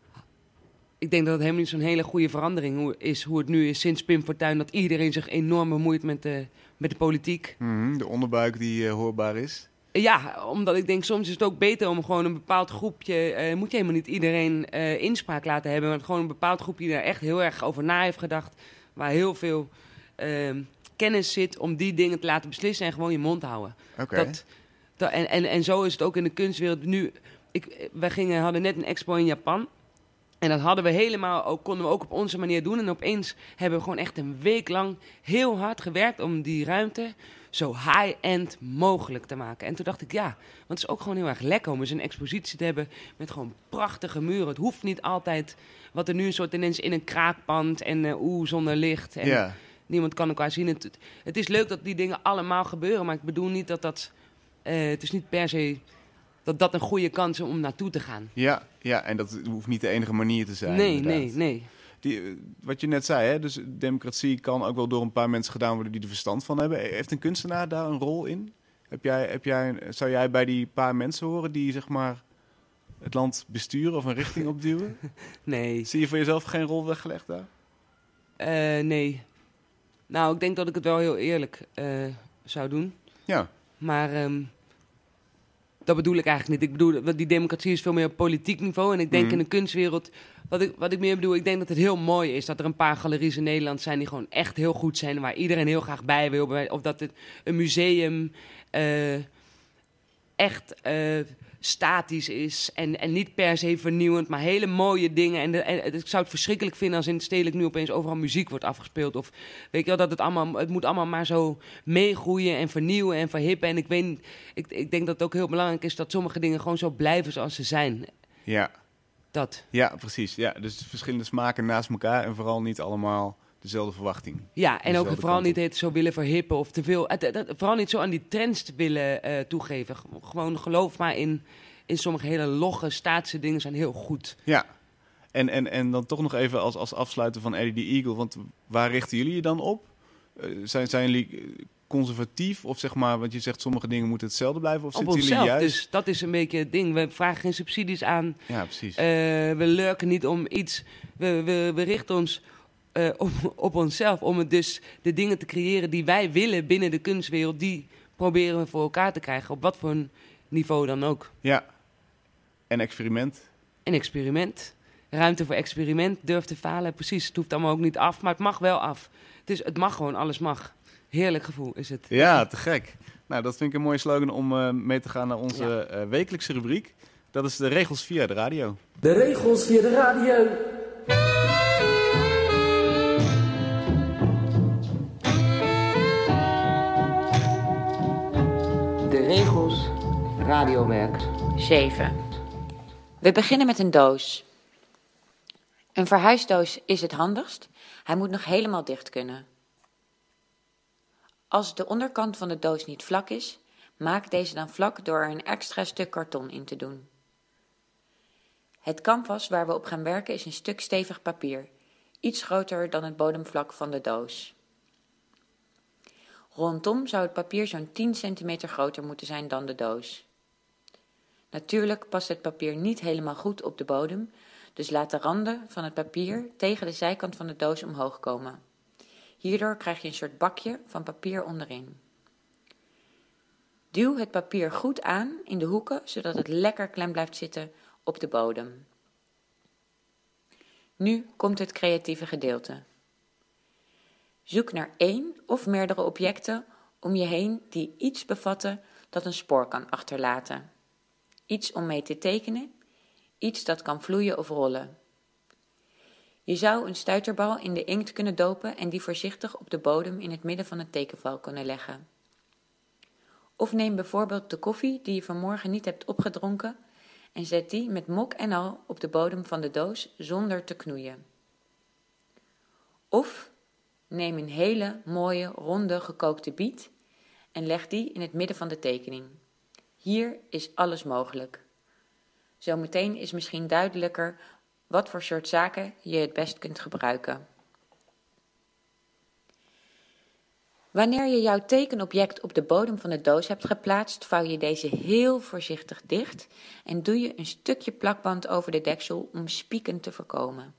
Ik denk dat het helemaal niet zo'n hele goede verandering hoe, is. Hoe het nu is sinds Pim Fortuyn. Dat iedereen zich enorm bemoeit met de, met de politiek. Mm-hmm, de onderbuik die uh, hoorbaar is. Ja, omdat ik denk, soms is het ook beter om gewoon een bepaald groepje... Uh, moet je helemaal niet iedereen uh, inspraak laten hebben... maar gewoon een bepaald groepje die daar echt heel erg over na heeft gedacht... waar heel veel uh, kennis zit om die dingen te laten beslissen... en gewoon je mond houden. Oké. Okay. Dat, dat, en, en, en zo is het ook in de kunstwereld. Nu, ik, wij gingen, hadden net een expo in Japan... En dat hadden we helemaal, ook, konden we ook op onze manier doen. En opeens hebben we gewoon echt een week lang heel hard gewerkt om die ruimte zo high-end mogelijk te maken. En toen dacht ik, ja, want het is ook gewoon heel erg lekker om eens een expositie te hebben met gewoon prachtige muren. Het hoeft niet altijd, wat er nu een soort tendens in een kraakpand en uh, oeh, zonder licht. En Ja. niemand kan elkaar zien. Het, het is leuk dat die dingen allemaal gebeuren, maar ik bedoel niet dat dat, uh, het is niet per se... dat dat een goede kans is om naartoe te gaan. Ja, ja, en dat hoeft niet de enige manier te zijn. Nee, inderdaad. nee, nee. Die, uh, wat je net zei, hè, dus democratie kan ook wel door een paar mensen gedaan worden die er verstand van hebben. Heeft een kunstenaar daar een rol in? Heb jij, heb jij, zou jij bij die paar mensen horen die zeg maar het land besturen of een richting opduwen? Nee. Zie je voor jezelf geen rol weggelegd daar? Uh, nee. Nou, ik denk dat ik het wel heel eerlijk uh, zou doen. Ja. Maar um, dat bedoel ik eigenlijk niet. Ik bedoel, die democratie is veel meer op politiek niveau. En ik denk Mm. in de kunstwereld, wat ik, wat ik meer bedoel, ik denk dat het heel mooi is dat er een paar galeries in Nederland zijn die gewoon echt heel goed zijn. Waar iedereen heel graag bij wil. Of dat het een museum uh, echt uh, statisch is. En, en niet per se vernieuwend, maar hele mooie dingen. En, de, en ik zou het verschrikkelijk vinden als in het stedelijk nu opeens overal muziek wordt afgespeeld. Of weet je wel, dat het allemaal, het moet allemaal maar zo meegroeien en vernieuwen en verhippen. En ik weet, ik, ik denk dat het ook heel belangrijk is dat sommige dingen gewoon zo blijven zoals ze zijn. Ja. Dat. Ja, precies. Ja, dus verschillende smaken naast elkaar en vooral niet allemaal dezelfde verwachting. Ja, en ook Dezelfde vooral kant op. niet het zo willen verhippen of te veel. Het, het, het- vooral niet zo aan die trends te willen eh, toegeven. G- Gewoon geloof maar in, in sommige hele logge staatse dingen zijn heel goed. Ja, en, en, en dan toch nog even als, als afsluiter van Eddie the Eagle. Want waar richten jullie je dan op? Uh, zijn, zijn jullie conservatief? Of zeg maar, want je zegt sommige dingen moeten hetzelfde blijven? Of Op zitten jullie onszelf, juist... dus dat is een beetje het ding. We vragen geen subsidies aan. Ja, precies. Eh, we lurken niet om iets. We, we, we richten ons eh, op, op onszelf. Om het dus de dingen te creëren die wij willen binnen de kunstwereld. Die proberen we voor elkaar te krijgen. Op wat voor een niveau dan ook. Ja, en experiment. Een experiment. Ruimte voor experiment. Durf te falen. Precies, het hoeft allemaal ook niet af. Maar het mag wel af. Het, is, het mag gewoon, alles mag. Heerlijk gevoel is het. Ja, te gek. Nou, dat vind ik een mooie slogan om uh, mee te gaan naar onze Ja. uh, wekelijkse rubriek. Dat is de regels via de radio. De regels via de radio. De regels radiowerk. zeven. We beginnen met een doos. Een verhuisdoos is het handigst. Hij moet nog helemaal dicht kunnen. Als de onderkant van de doos niet vlak is, maak deze dan vlak door er een extra stuk karton in te doen. Het canvas waar we op gaan werken is een stuk stevig papier, iets groter dan het bodemvlak van de doos. Rondom zou het papier zo'n tien centimeter groter moeten zijn dan de doos. Natuurlijk past het papier niet helemaal goed op de bodem, dus laat de randen van het papier tegen de zijkant van de doos omhoog komen. Hierdoor krijg je een soort bakje van papier onderin. Duw het papier goed aan in de hoeken, zodat het lekker klem blijft zitten op de bodem. Nu komt het creatieve gedeelte. Zoek naar één of meerdere objecten om je heen die iets bevatten dat een spoor kan achterlaten. Iets om mee te tekenen, iets dat kan vloeien of rollen. Je zou een stuiterbal in de inkt kunnen dopen en die voorzichtig op de bodem in het midden van het tekenval kunnen leggen. Of neem bijvoorbeeld de koffie die je vanmorgen niet hebt opgedronken en zet die met mok en al op de bodem van de doos zonder te knoeien. Of neem een hele mooie ronde gekookte biet en leg die in het midden van de tekening. Hier is alles mogelijk. Zometeen is misschien duidelijker wat voor soort zaken je het best kunt gebruiken. Wanneer je jouw tekenobject op de bodem van de doos hebt geplaatst, vouw je deze heel voorzichtig dicht en doe je een stukje plakband over de deksel om spieken te voorkomen.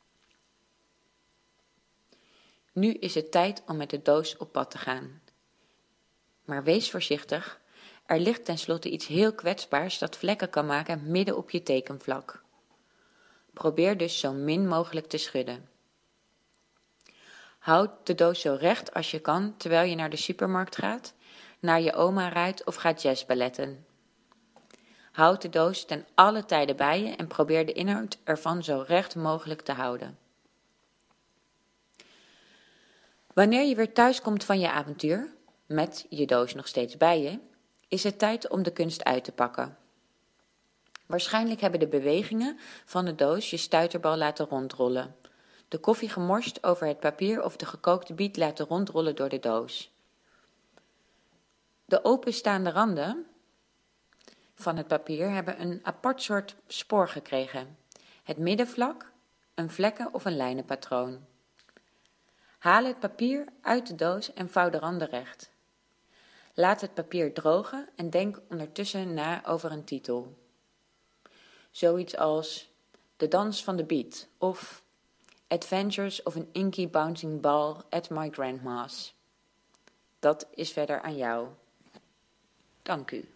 Nu is het tijd om met de doos op pad te gaan. Maar wees voorzichtig, er ligt tenslotte iets heel kwetsbaars dat vlekken kan maken midden op je tekenvlak. Probeer dus zo min mogelijk te schudden. Houd de doos zo recht als je kan terwijl je naar de supermarkt gaat, naar je oma rijdt of gaat jazzballetten. Houd de doos ten alle tijde bij je en probeer de inhoud ervan zo recht mogelijk te houden. Wanneer je weer thuis komt van je avontuur, met je doos nog steeds bij je, is het tijd om de kunst uit te pakken. Waarschijnlijk hebben de bewegingen van de doos je stuiterbal laten rondrollen, de koffie gemorst over het papier of de gekookte biet laten rondrollen door de doos. De openstaande randen van het papier hebben een apart soort spoor gekregen. Het middenvlak, een vlekken- of een lijnenpatroon. Haal het papier uit de doos en vouw de randen recht. Laat het papier drogen en denk ondertussen na over een titel. Zoiets als De Dans van de Beat of Adventures of an Inky Bouncing Ball at My Grandma's. Dat is verder aan jou. Dank u.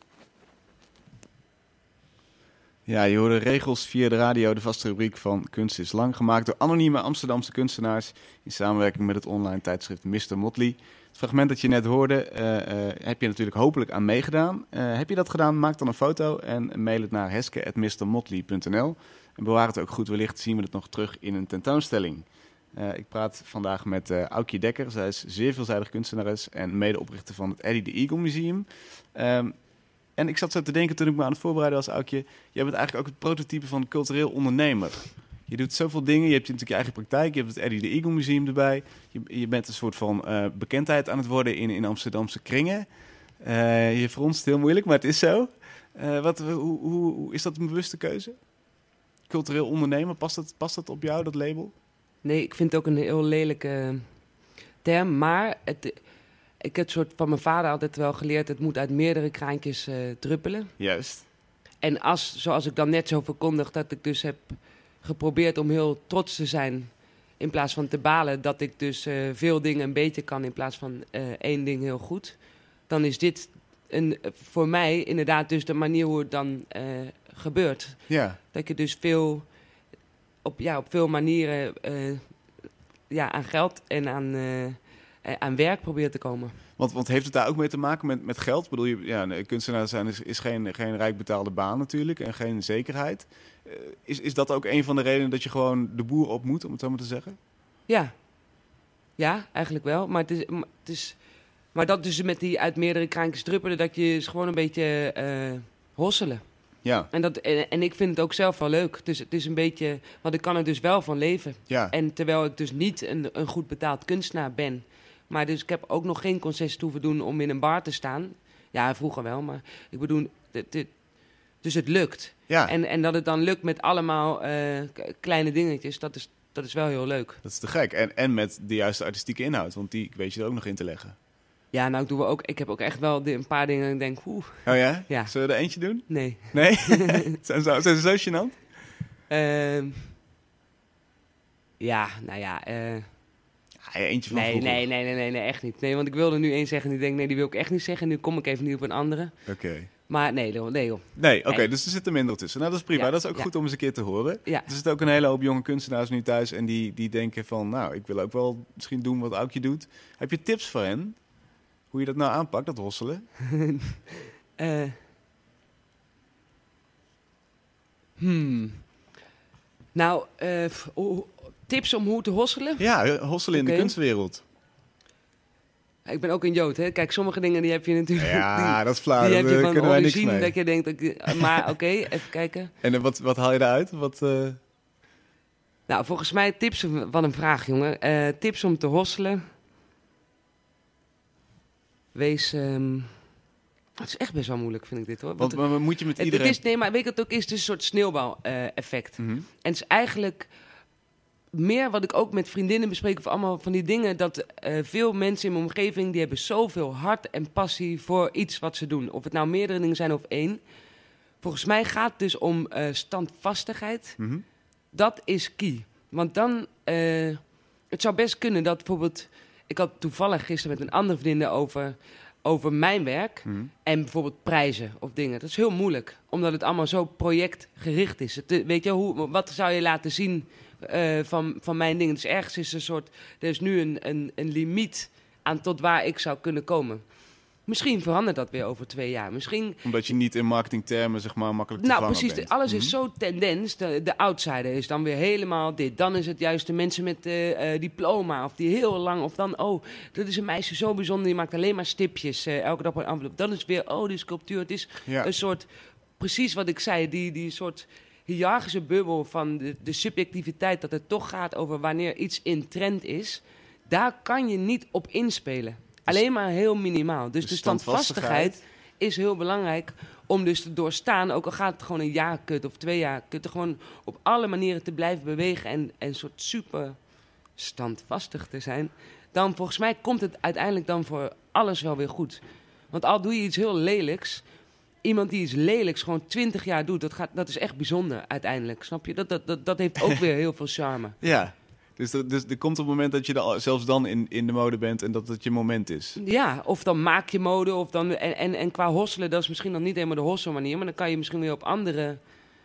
Ja, je hoorde regels via de radio, de vaste rubriek van Kunst is Lang, gemaakt door anonieme Amsterdamse kunstenaars in samenwerking met het online tijdschrift mister Motley. Het fragment dat je net hoorde, uh, uh, heb je natuurlijk hopelijk aan meegedaan. Uh, heb je dat gedaan, maak dan een foto en mail het naar heske at mistermotley punt n l. En bewaar het ook goed, wellicht zien we het nog terug in een tentoonstelling. Uh, ik praat vandaag met uh, Aukje Dekker. Zij is zeer veelzijdig kunstenares en medeoprichter van het Eddie the Eagle Museum. Um, En ik zat zo te denken toen ik me aan het voorbereiden was, Aukje, jij bent eigenlijk ook het prototype van cultureel ondernemer. Je doet zoveel dingen. Je hebt natuurlijk je eigen praktijk. Je hebt het Eddie de Eagle Museum erbij. Je, je bent een soort van uh, bekendheid aan het worden in, in Amsterdamse kringen. Uh, je fronst heel moeilijk, maar het is zo. Uh, wat, hoe, hoe, hoe is dat een bewuste keuze? Cultureel ondernemen, past dat, past dat op jou, dat label? Nee, ik vind het ook een heel lelijke term. Maar het, ik heb soort van mijn vader altijd wel geleerd... het moet uit meerdere kraantjes uh, druppelen. Juist. En als, zoals ik dan net zo verkondig... dat ik dus heb geprobeerd om heel trots te zijn... in plaats van te balen... dat ik dus uh, veel dingen een beetje kan... in plaats van uh, één ding heel goed... dan is dit een, voor mij inderdaad dus de manier hoe het dan uh, gebeurt. Ja. Dat je dus veel... op, ja, op veel manieren uh, ja, aan geld en aan, uh, aan werk probeert te komen. Want, want heeft het daar ook mee te maken met, met geld? Ik bedoel, je, ja, nee, kunstenaar zijn is, is geen, geen rijk betaalde baan natuurlijk en geen zekerheid. Uh, is, is dat ook een van de redenen dat je gewoon de boer op moet, om het zo maar te zeggen? Ja, ja eigenlijk wel. Maar, het is, maar, het is, maar dat dus met die uit meerdere kraantjes druppelen, dat je is gewoon een beetje uh, hosselen. Ja. En, dat, en, en ik vind het ook zelf wel leuk. Dus het is een beetje... Want ik kan er dus wel van leven. Ja. En terwijl ik dus niet een, een goed betaald kunstenaar ben. Maar dus ik heb ook nog geen concessie hoeven doen om in een bar te staan. Ja, vroeger wel, maar ik bedoel... Dit, dit, dus het lukt. Ja. En, en dat het dan lukt met allemaal uh, kleine dingetjes, dat is, dat is wel heel leuk. Dat is te gek. En, en met de juiste artistieke inhoud, want die weet je er ook nog in te leggen. Ja, nou, ik, doe ook, ik heb ook echt wel een paar dingen en ik denk, oeh. Oh ja? Ja. Zullen we er eentje doen? Nee. Nee? zijn, ze, zijn ze zo gênant? Uh, ja, nou ja... Uh, ah, ja, eentje van nee, vroeger. nee, nee, nee, nee, nee, echt niet. Nee, want ik wilde nu één zeggen en ik denk, nee, die wil ik echt niet zeggen. Nu kom ik even niet op een andere. Oké. Okay. Maar nee, joh, nee joh. Nee, oké, okay, nee. dus er zit er minder tussen. Nou, dat is prima. Ja, dat is ook ja. goed om eens een keer te horen. Ja. Er zitten ook een hele hoop jonge kunstenaars nu thuis en die, die denken van, nou, ik wil ook wel misschien doen wat Aukje doet. Heb je tips voor hen? Hoe je dat nou aanpakt, dat hosselen? uh, hmm. Nou, uh, uh, tips om hoe te hosselen? Ja, hosselen in okay. de kunstwereld. Ik ben ook een Jood, hè. Kijk, sommige dingen die heb je natuurlijk... Ja, die, dat is flauw. Die heb je van origine mee. Dat je denkt... Dat, maar oké, okay, even kijken. En wat, wat haal je eruit? Wat, uh... Nou, volgens mij tips... Wat een vraag, jongen. Uh, tips om te hosselen... Wees... Um, het is echt best wel moeilijk, vind ik dit, hoor. Want, Want maar moet je met iedereen... Het is, nee, maar weet je wat het ook is? Het is een soort sneeuwbal-effect. Uh, mm-hmm. En het is eigenlijk... meer wat ik ook met vriendinnen bespreek... of allemaal van die dingen... dat uh, veel mensen in mijn omgeving... die hebben zoveel hart en passie voor iets wat ze doen. Of het nou meerdere dingen zijn of één. Volgens mij gaat het dus om uh, standvastigheid. Mm-hmm. Dat is key. Want dan... Uh, het zou best kunnen dat bijvoorbeeld... Ik had toevallig gisteren met een andere vriendin over, over mijn werk. Mm. En bijvoorbeeld prijzen of dingen. Dat is heel moeilijk. Omdat het allemaal zo projectgericht is. Het, weet je, hoe, wat zou je laten zien uh, van, van mijn dingen? Dus ergens is er een soort... Er is nu een, een, een limiet aan tot waar ik zou kunnen komen. Misschien verandert dat weer over twee jaar. Misschien... Omdat je niet in marketingtermen zeg maar makkelijk te nou, vangen precies, bent. Alles mm-hmm. is zo tendens. De, de outsider is dan weer helemaal dit. Dan is het juist de mensen met uh, uh, diploma. Of die heel lang. Of dan, oh, dat is een meisje zo bijzonder. Die maakt alleen maar stipjes. Uh, elke dag op een envelop. Dan is het weer, oh, die sculptuur. Het is ja. een soort, precies wat ik zei. Die, die soort hiërarchische bubbel van de, de subjectiviteit. Dat het toch gaat over wanneer iets in trend is. Daar kan je niet op inspelen. Alleen maar heel minimaal. Dus de, de standvastigheid is heel belangrijk om dus te doorstaan. Ook al gaat het gewoon een jaar kut of twee jaar kut. Gewoon op alle manieren te blijven bewegen en een soort super standvastig te zijn. Dan volgens mij komt het uiteindelijk dan voor alles wel weer goed. Want al doe je iets heel lelijks. Iemand die iets lelijks gewoon twintig jaar doet. Dat, gaat, dat is echt bijzonder uiteindelijk. Snap je? Dat, dat, dat, dat heeft ook weer heel veel charme. Ja. Dus er, dus er komt een moment dat je er zelfs dan in, in de mode bent en dat het je moment is. Ja, of dan maak je mode. Of dan, en, en, en qua hosselen, dat is misschien dan niet helemaal de hosselmanier. Maar dan kan je misschien weer op andere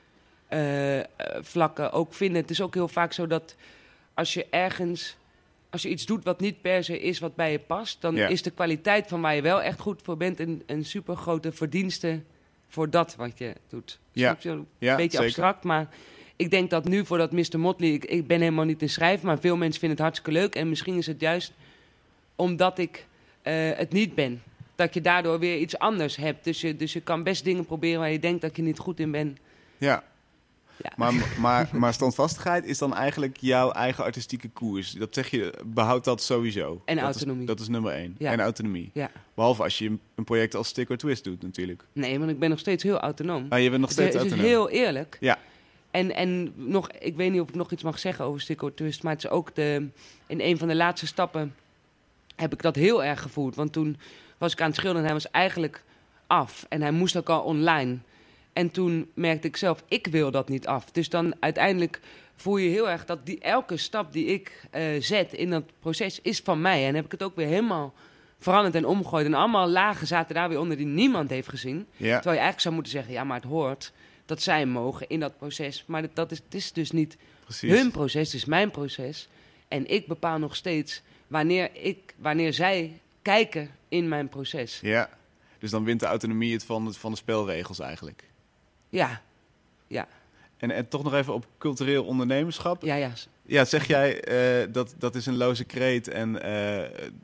uh, vlakken ook vinden. Het is ook heel vaak zo dat als je ergens... Als je iets doet wat niet per se is wat bij je past... dan ja. is de kwaliteit van waar je wel echt goed voor bent... een, een super grote verdienste voor dat wat je doet. Ja, je? Een ja, beetje zeker. abstract, maar... Ik denk dat nu voor dat mister Motley... Ik, ik ben helemaal niet een schrijver... maar veel mensen vinden het hartstikke leuk. En misschien is het juist omdat ik uh, het niet ben. Dat je daardoor weer iets anders hebt. Dus je, dus je kan best dingen proberen waar je denkt dat je niet goed in bent. Ja. Ja. Maar, maar, maar standvastigheid is dan eigenlijk jouw eigen artistieke koers. Dat zeg je, behoud dat sowieso. En dat autonomie. Is, dat is nummer één. Ja. En autonomie. Ja. Behalve als je een project als Stick or Twist doet natuurlijk. Nee, want ik ben nog steeds heel autonoom. Ah, je bent nog steeds het, autonoom. Het is heel eerlijk. Ja. En, en nog, ik weet niet of ik nog iets mag zeggen over Stick or Twist, maar het is ook de, in een van de laatste stappen heb ik dat heel erg gevoeld. Want toen was ik aan het schilderen en hij was eigenlijk af. En hij moest ook al online. En toen merkte ik zelf, ik wil dat niet af. Dus dan uiteindelijk voel je heel erg dat die, elke stap die ik uh, zet in dat proces is van mij. En heb ik het ook weer helemaal veranderd en omgegooid. En allemaal lagen zaten daar weer onder die niemand heeft gezien. Ja. Terwijl je eigenlijk zou moeten zeggen, ja, maar het hoort dat zij mogen in dat proces. Maar dat, dat is, het is dus niet Precies. hun proces, het is mijn proces. En ik bepaal nog steeds wanneer, ik, wanneer zij kijken in mijn proces. Ja, dus dan wint de autonomie het van, het van de spelregels eigenlijk. Ja, ja, En, en toch nog even op cultureel ondernemerschap. ja, ja. Ja, zeg jij uh, dat dat is een loze kreet en uh,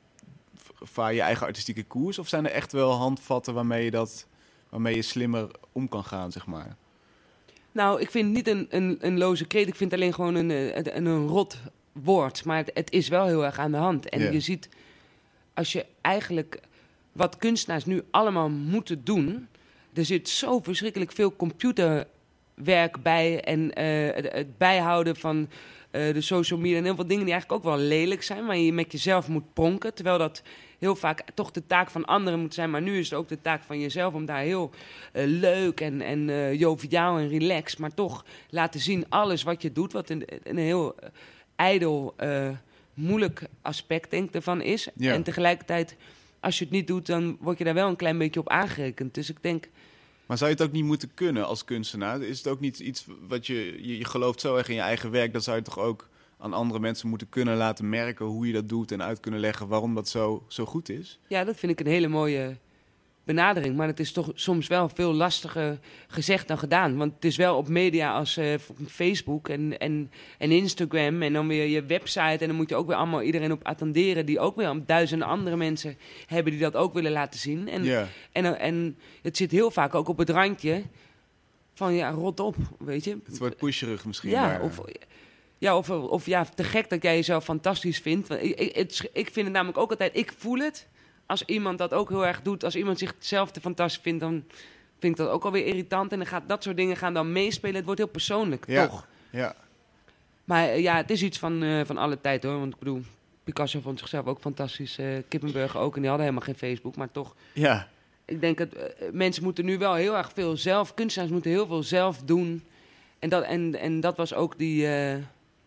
vaar je eigen artistieke koers? Of zijn er echt wel handvatten waarmee je, dat, waarmee je slimmer om kan gaan, zeg maar? Nou, ik vind het niet een, een, een loze kreet. Ik vind het alleen gewoon een, een, een, een rot woord. Maar het, het is wel heel erg aan de hand. En Yeah. je ziet, als je eigenlijk wat kunstenaars nu allemaal moeten doen, er zit zo verschrikkelijk veel computerwerk bij en uh, het, het bijhouden van uh, de social media en heel veel dingen die eigenlijk ook wel lelijk zijn, waar je met jezelf moet pronken, terwijl dat heel vaak toch de taak van anderen moet zijn, maar nu is het ook de taak van jezelf om daar heel uh, leuk en, en uh, joviaal en relaxed, maar toch laten zien alles wat je doet, wat een, een heel uh, ijdel, uh, moeilijk aspect denk ik ervan is. Ja. En tegelijkertijd, als je het niet doet, dan word je daar wel een klein beetje op aangerekend. Dus ik denk, Maar zou je het ook niet moeten kunnen als kunstenaar? Is het ook niet iets wat je, je, je gelooft zo erg in je eigen werk, dat zou je toch ook aan andere mensen moeten kunnen laten merken hoe je dat doet en uit kunnen leggen waarom dat zo, zo goed is? ja, dat vind ik een hele mooie benadering. Maar het is toch soms wel veel lastiger gezegd dan gedaan. Want het is wel op media als uh, Facebook en, en, en Instagram en dan weer je website. En dan moet je ook weer allemaal iedereen op attenderen die ook weer duizenden andere mensen hebben die dat ook willen laten zien. En, Ja. en, en het zit heel vaak ook op het randje van ja, rot op, weet je. Het wordt pusherig misschien. Ja, maar, of, ja, of, of ja, te gek dat jij jezelf fantastisch vindt. Want ik, ik, het, ik vind het namelijk ook altijd, ik voel het. Als iemand dat ook heel erg doet, als iemand zichzelf te fantastisch vindt, dan vind ik dat ook alweer irritant. En dan gaat dat soort dingen gaan dan meespelen. Het wordt heel persoonlijk, ja. toch? Ja. Maar uh, ja, het is iets van, uh, van alle tijd hoor. Want ik bedoel, Picasso vond zichzelf ook fantastisch. Uh, Kippenberger ook. En die hadden helemaal geen Facebook. Maar toch, Ja. ik denk dat uh, mensen moeten nu wel heel erg veel zelf, kunstenaars moeten heel veel zelf doen. En dat, en, en dat was ook die, uh,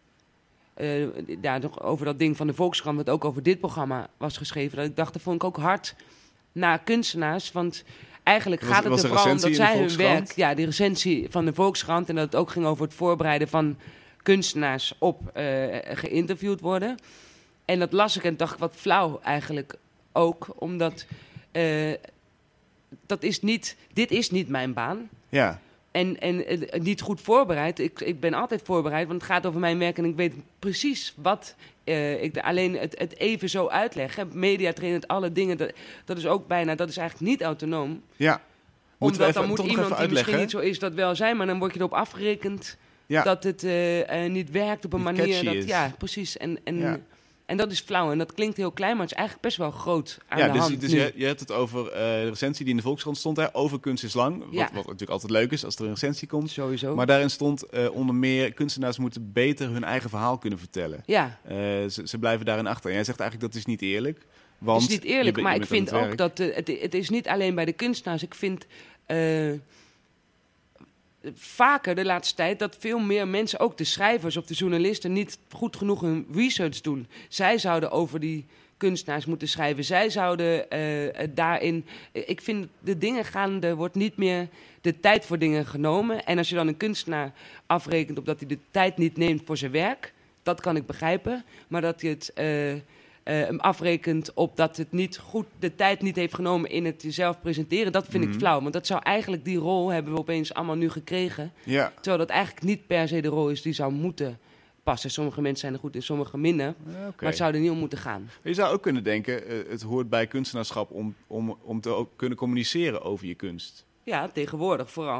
uh, ja, nog over dat ding van de Volkskrant, wat ook over dit programma was geschreven. Dat ik dacht, dat vond ik ook hard naar kunstenaars. Want eigenlijk Was- gaat het was er een vooral om recensie dat in de zij hun Volkskrant? werk, ja, die recensie van de Volkskrant. En dat het ook ging over het voorbereiden van kunstenaars op uh, geïnterviewd worden. En dat las ik en dacht, wat flauw eigenlijk ook. Omdat uh, dat is niet, dit is niet mijn baan. Ja. En, en uh, niet goed voorbereid. Ik, ik ben altijd voorbereid, want het gaat over mijn werk en ik weet precies wat uh, ik alleen het, het even zo uitleggen. Mediatrainen, alle dingen, dat, dat is ook bijna, dat is eigenlijk niet autonoom. Ja. Moeten we Omdat even, dan moet toch nog iemand even die misschien uitleggen? niet zo is dat wel zijn, maar dan word je erop afgerekend Ja. dat het uh, uh, niet werkt op een Niet manier. catchy Dat, is. ja, precies. En, en, Ja. en dat is flauw. En dat klinkt heel klein, maar het is eigenlijk best wel groot aan Ja, de dus, hand dus nu. je, je hebt het over uh, de recensie die in de Volkskrant stond, hè, over kunst is lang. Wat, Ja. wat natuurlijk altijd leuk is als er een recensie komt. Sowieso. Maar daarin stond uh, onder meer, kunstenaars moeten beter hun eigen verhaal kunnen vertellen. ja. Uh, ze, ze blijven daarin achter. En jij zegt eigenlijk dat is niet eerlijk. Want Het is niet je eerlijk, bent- maar je ik bent aan vind het ook werk. dat uh, het, het is niet alleen bij de kunstenaars. Ik vind uh, vaker de laatste tijd dat veel meer mensen, ook de schrijvers of de journalisten, niet goed genoeg hun research doen. Zij zouden over die kunstenaars moeten schrijven. Zij zouden uh, daarin... Ik vind de dingen gaan, er wordt niet meer de tijd voor dingen genomen. En als je dan een kunstenaar afrekent op dat hij de tijd niet neemt voor zijn werk, dat kan ik begrijpen. Maar dat je het uh, uh, hem afrekent op dat het niet goed de tijd niet heeft genomen in het jezelf presenteren, dat vind Mhm. ik flauw. Want dat zou eigenlijk die rol hebben we opeens allemaal nu gekregen. Ja. Terwijl dat eigenlijk niet per se de rol is die zou moeten passen. Sommige mensen zijn er goed in, sommige minder. Ja, oké. Maar het zou er niet om moeten gaan. Je zou ook kunnen denken, uh, het hoort bij kunstenaarschap om, om, om te ook kunnen communiceren over je kunst. Ja, tegenwoordig vooral.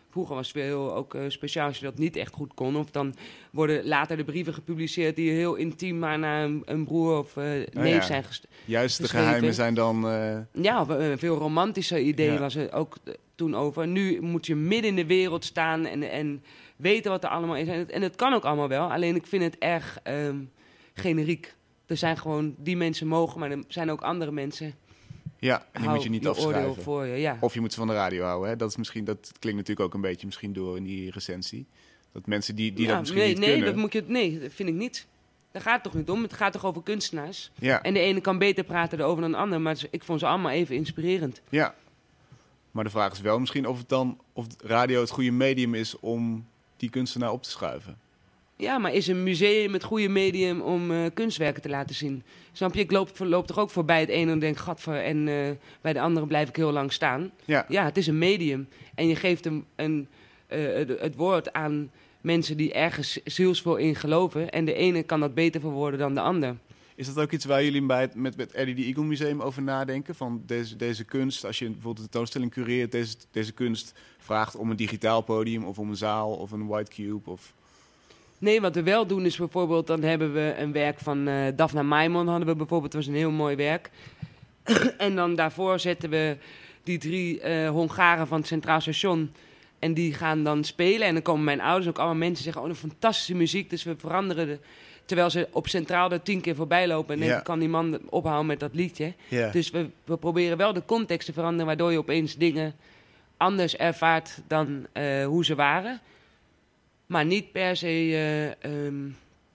Vroeger was het weer heel ook uh, speciaal als je dat niet echt goed kon. Of dan worden later de brieven gepubliceerd die heel intiem maar naar een, een broer of uh, neef oh ja. zijn gest- Juist de geschreven. geheimen zijn dan... Uh... Ja, een veel romantischer idee ja. was er ook uh, toen over. Nu moet je midden in de wereld staan en, en weten wat er allemaal is. En het, en het kan ook allemaal wel, alleen ik vind het erg um, generiek. Er zijn gewoon, die mensen mogen, maar er zijn ook andere mensen... Ja, en die moet je niet je afschrijven. Voor je, ja. Of je moet ze van de radio houden. Hè? Dat, is misschien, dat klinkt natuurlijk ook een beetje misschien door in die recensie. Dat mensen die, die ja, dat misschien nee, niet nee, kunnen... Dat moet je, nee, dat vind ik niet. Daar gaat het toch niet om? Het gaat toch over kunstenaars? Ja. En de ene kan beter praten erover dan de ander. Maar ik vond ze allemaal even inspirerend. Ja. Maar de vraag is wel misschien of, het dan, of radio het goede medium is om die kunstenaar op te schuiven. Ja, maar is een museum het goede medium om uh, kunstwerken te laten zien? Snap je? Ik loop, loop toch ook voorbij het ene en denk, gadver, en uh, bij de andere blijf ik heel lang staan. Ja. Ja, het is een medium. En je geeft een, een, uh, het, het woord aan mensen die ergens zielsvol in geloven. En de ene kan dat beter verwoorden dan de ander. Is dat ook iets waar jullie bij het, met, met Eddie the Eagle Museum over nadenken? Van deze, deze kunst, als je bijvoorbeeld de tentoonstelling cureert, deze, deze kunst vraagt om een digitaal podium of om een zaal of een white cube of... Nee, wat we wel doen is bijvoorbeeld, dan hebben we een werk van uh, Daphna Maimon, hadden we bijvoorbeeld, dat was een heel mooi werk. En dan daarvoor zetten we die drie uh, Hongaren van het Centraal Station. En die gaan dan spelen. En dan komen mijn ouders ook allemaal mensen zeggen, oh, een fantastische muziek. Dus we veranderen de... Terwijl ze op Centraal er tien keer voorbij lopen. En ja. dan kan die man ophouden met dat liedje. Ja. Dus we, we proberen wel de context te veranderen, waardoor je opeens dingen anders ervaart dan uh, hoe ze waren. Maar niet per se... Uh, um,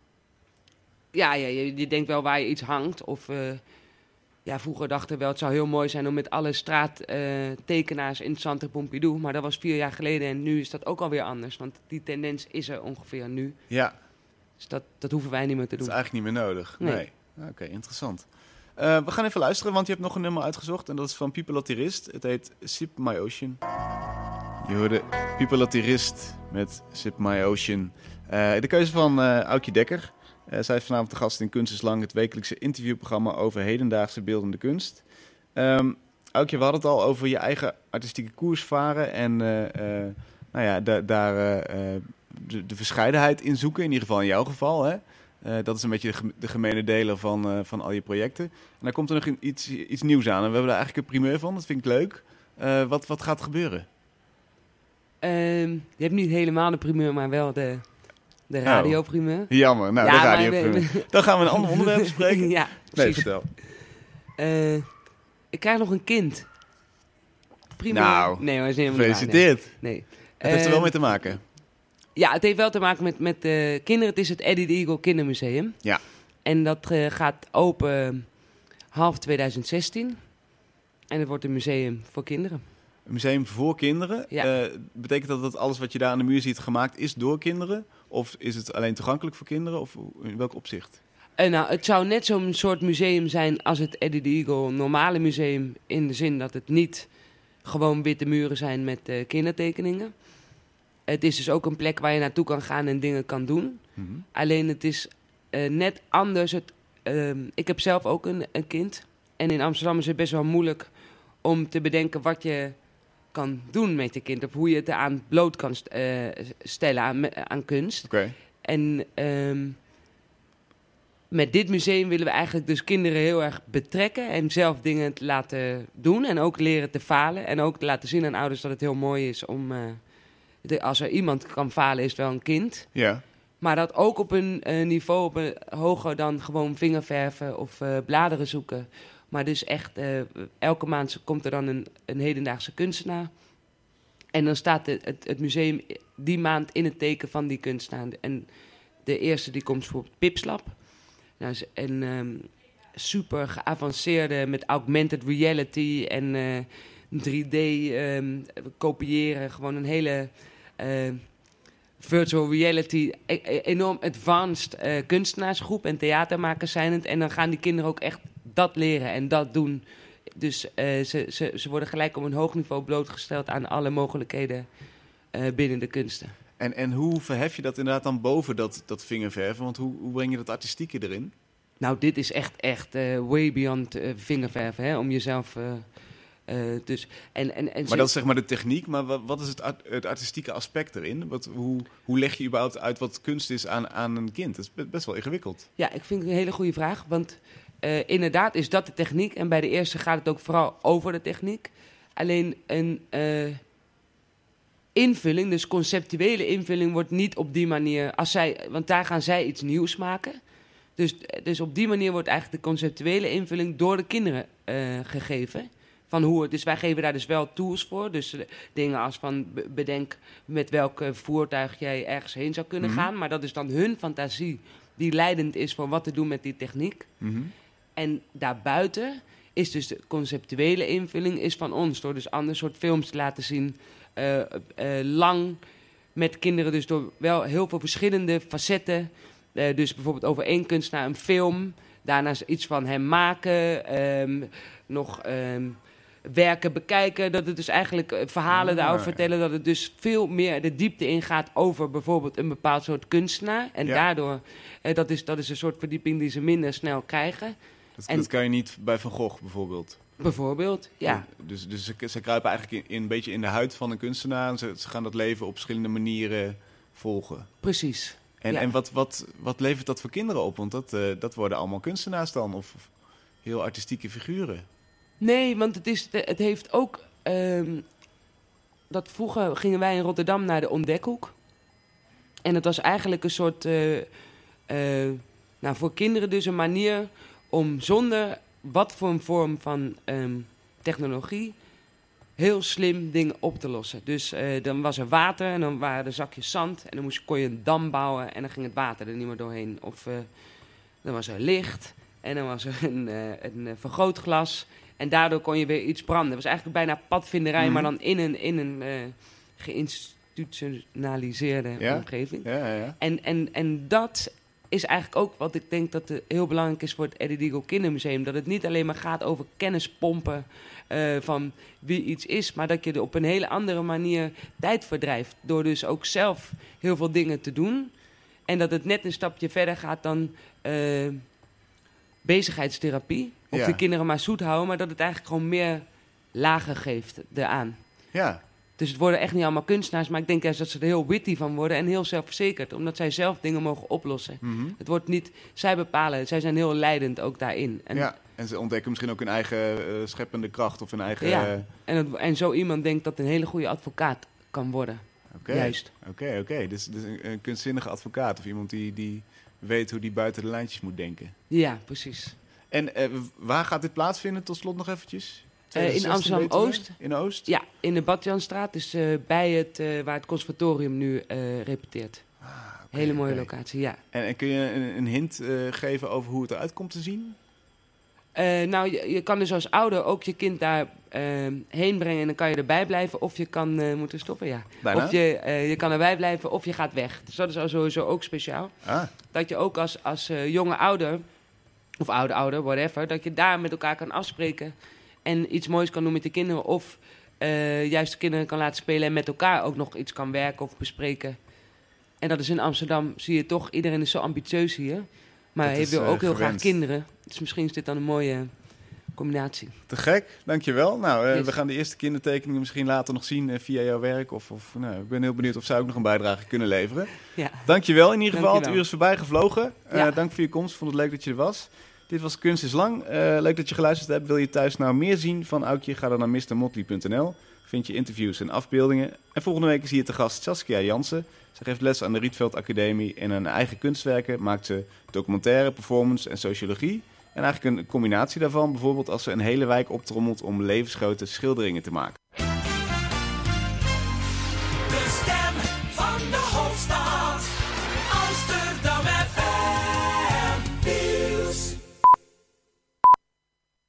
ja, ja je, je denkt wel waar je iets hangt. Of uh, ja, vroeger dachten we wel, het zou heel mooi zijn om met alle straattekenaars uh, in het Centre Pompidou. Maar dat was vier jaar geleden en nu is dat ook alweer anders. Want die tendens is er ongeveer nu. Ja. Dus dat, dat hoeven wij niet meer te doen. Dat is eigenlijk niet meer nodig. Nee. nee. Oké, okay, interessant. Uh, we gaan even luisteren, want je hebt nog een nummer uitgezocht. En dat is van Pipo Latirist. Het heet Sip My Ocean. Je hoorde Pipo Latirist met Sip My Ocean. Uh, de keuze van uh, Aukje Dekker. Uh, zij is vanavond de gast in Kunst is Lang, het wekelijkse interviewprogramma over hedendaagse beeldende kunst. Um, Aukje, we hadden het al over je eigen artistieke koers varen. En uh, uh, nou ja, da- daar uh, de, de verscheidenheid in zoeken. In ieder geval in jouw geval, hè? Uh, dat is een beetje de, gem- de gemene deler van, uh, van al je projecten. En dan komt er nog een, iets, iets nieuws aan. En we hebben daar eigenlijk een primeur van. Dat vind ik leuk. Uh, wat, wat gaat er gebeuren? Um, je hebt niet helemaal de primeur, maar wel de, de radioprimeur. Oh, jammer, nou, ja, de radioprimeur. We... Dan gaan we een ander onderwerp bespreken. Ja, nee, vertel. Uh, ik krijg nog een kind. Primeur. Nou, nee, maar is niet gefeliciteerd. Waar, nee. nee. Het heeft er wel mee te maken. Ja, het heeft wel te maken met, met uh, kinderen. Het is het Eddie the Eagle Kindermuseum. Ja. En dat uh, gaat open half twintig zestien. En het wordt een museum voor kinderen. Een museum voor kinderen? Ja. Uh, betekent dat dat alles wat je daar aan de muur ziet gemaakt is door kinderen? Of is het alleen toegankelijk voor kinderen? Of in welk opzicht? Uh, nou, het zou net zo'n soort museum zijn als het Eddie the Eagle normale museum. In de zin dat het niet gewoon witte muren zijn met uh, kindertekeningen. Het is dus ook een plek waar je naartoe kan gaan en dingen kan doen. Mm-hmm. Alleen het is uh, net anders. Het, uh, ik heb zelf ook een, een kind. En in Amsterdam is het best wel moeilijk om te bedenken wat je kan doen met je kind. Of hoe je het eraan bloot kan st- uh, stellen aan, aan kunst. Okay. En um, met dit museum willen we eigenlijk dus kinderen heel erg betrekken. En zelf dingen te laten doen. En ook leren te falen. En ook te laten zien aan ouders dat het heel mooi is om... Uh, de, als er iemand kan falen, is het wel een kind. Ja. Maar dat ook op een uh, niveau op een, hoger dan gewoon vingerverven of uh, bladeren zoeken. Maar dus echt, uh, elke maand komt er dan een, een hedendaagse kunstenaar. En dan staat de, het, het museum die maand in het teken van die kunstenaar. En de eerste die komt voor Pipslab. Nou, en um, super geavanceerde met augmented reality en uh, drie D um, kopiëren. Gewoon een hele uh, virtual reality, e- enorm advanced uh, kunstenaarsgroep en theatermakers zijn het. En dan gaan die kinderen ook echt dat leren en dat doen. Dus uh, ze, ze, ze worden gelijk op een hoog niveau blootgesteld aan alle mogelijkheden uh, binnen de kunsten. En, en hoe verhef je dat inderdaad dan boven dat, dat vingerverven? Want hoe, hoe breng je dat artistieke erin? Nou, dit is echt, echt uh, way beyond uh, vingerverven, hè? Om jezelf uh, Uh, dus, en, en, en maar ze... dat is zeg maar de techniek, maar wat, wat is het, art, het artistieke aspect erin? Wat, hoe, hoe leg je überhaupt uit wat kunst is aan, aan een kind? Dat is best wel ingewikkeld. Ja, ik vind het een hele goede vraag, want uh, inderdaad is dat de techniek. En bij de eerste gaat het ook vooral over de techniek. Alleen een uh, invulling, dus conceptuele invulling, wordt niet op die manier... Als zij, want daar gaan zij iets nieuws maken. Dus, dus op die manier wordt eigenlijk de conceptuele invulling door de kinderen uh, gegeven. Van hoe het, dus wij geven daar dus wel tools voor. Dus uh, dingen als van bedenk met welk voertuig jij ergens heen zou kunnen mm-hmm. gaan. Maar dat is dan hun fantasie die leidend is voor wat te doen met die techniek. Mm-hmm. En daarbuiten is dus de conceptuele invulling is van ons. Door dus ander soort films te laten zien. Uh, uh, lang met kinderen dus door wel heel veel verschillende facetten. Uh, dus bijvoorbeeld over één kunstenaar een film. Daarna iets van hem maken. Um, nog um, werken bekijken. Dat het dus eigenlijk uh, verhalen ja, daarover ja. vertellen. Dat het dus veel meer de diepte ingaat over bijvoorbeeld een bepaald soort kunstenaar. En ja. daardoor, uh, dat, is, dat is een soort verdieping die ze minder snel krijgen. Dat, en, dat kan je niet bij Van Gogh bijvoorbeeld. Bijvoorbeeld, ja. ja dus dus ze, ze kruipen eigenlijk in, in, een beetje in de huid van een kunstenaar. En ze, ze gaan dat leven op verschillende manieren volgen. Precies. En, ja. en wat, wat, wat levert dat voor kinderen op? Want dat, uh, dat worden allemaal kunstenaars dan. Of, of heel artistieke figuren. Nee, want het, is, het heeft ook... Um, dat vroeger gingen wij in Rotterdam naar de Ontdekhoek. En het was eigenlijk een soort... Uh, uh, nou, voor kinderen dus een manier om zonder wat voor een vorm van um, technologie... heel slim dingen op te lossen. Dus uh, dan was er water en dan waren er zakjes zand. En dan moest, kon je een dam bouwen en dan ging het water er niet meer doorheen. Of uh, dan was er licht en dan was er een, uh, een vergrootglas. En daardoor kon je weer iets branden. Het was eigenlijk bijna padvinderij, mm-hmm. maar dan in een, in een uh, geïnstitutionaliseerde ja? omgeving. Ja, ja, ja. En, en, en dat is eigenlijk ook wat ik denk dat heel belangrijk is voor het Eddie Deagle Kindermuseum. Dat het niet alleen maar gaat over kennis pompen uh, van wie iets is, maar dat je er op een hele andere manier tijd verdrijft. Door dus ook zelf heel veel dingen te doen. En dat het net een stapje verder gaat dan uh, bezigheidstherapie. Of ja. de kinderen maar zoet houden, maar dat het eigenlijk gewoon meer lagen geeft eraan. Ja. Dus het worden echt niet allemaal kunstenaars, maar ik denk juist dat ze er heel witty van worden en heel zelfverzekerd, omdat zij zelf dingen mogen oplossen. Mm-hmm. Het wordt niet, zij bepalen, zij zijn heel leidend ook daarin. En, ja, en ze ontdekken misschien ook hun eigen uh, scheppende kracht of hun eigen... Ja, uh... en, het, en zo iemand denkt dat een hele goede advocaat kan worden. Okay. Juist. Oké, okay, oké. Okay. Dus, dus een, een kunstzinnige advocaat of iemand die, die weet hoe die buiten de lijntjes moet denken. Ja, precies. En uh, waar gaat dit plaatsvinden tot slot nog eventjes? Uh, in Amsterdam-Oost. In Oost? Ja, in de Badjanstraat, dus uh, bij het, uh, waar het conservatorium nu uh, repeteert. Ah, okay, hele mooie okay. locatie, ja. En, en kun je een, een hint uh, geven over hoe het eruit komt te zien? Uh, nou, je, je kan dus als ouder ook je kind daar uh, heen brengen en dan kan je erbij blijven. Of je kan uh, moeten stoppen, ja. Bijna? Of je, uh, je kan erbij blijven of je gaat weg. Dus dat is al sowieso ook speciaal. Ah. Dat je ook als, als uh, jonge ouder, of oude ouder, whatever, dat je daar met elkaar kan afspreken en iets moois kan doen met de kinderen. Of uh, juist de kinderen kan laten spelen en met elkaar ook nog iets kan werken of bespreken. En dat is in Amsterdam, zie je toch, iedereen is zo ambitieus hier. Maar hij wil uh, ook heel gewend. graag kinderen. Dus misschien is dit dan een mooie combinatie. Te gek, dankjewel. Nou, uh, yes. we gaan de eerste kindertekeningen misschien later nog zien uh, via jouw werk. Of, of nou, ik ben heel benieuwd of zij ook nog een bijdrage kunnen leveren. Ja. Dankjewel in ieder geval. Dankjewel. Het uur is voorbij gevlogen. Uh, Ja. Dank voor je komst. Ik vond het leuk dat je er was. Dit was Kunst is Lang. Uh, leuk dat je geluisterd hebt. Wil je thuis nou meer zien van Aukje? Ga dan naar mister motley punt n l. Vind je interviews en afbeeldingen. En volgende week is hier te gast Saskia Jansen. Ze geeft les aan de Rietveld Academie en aan eigen kunstwerken maakt ze documentaire, performance en sociologie. En eigenlijk een combinatie daarvan, bijvoorbeeld als ze een hele wijk optrommelt om levensgrote schilderingen te maken.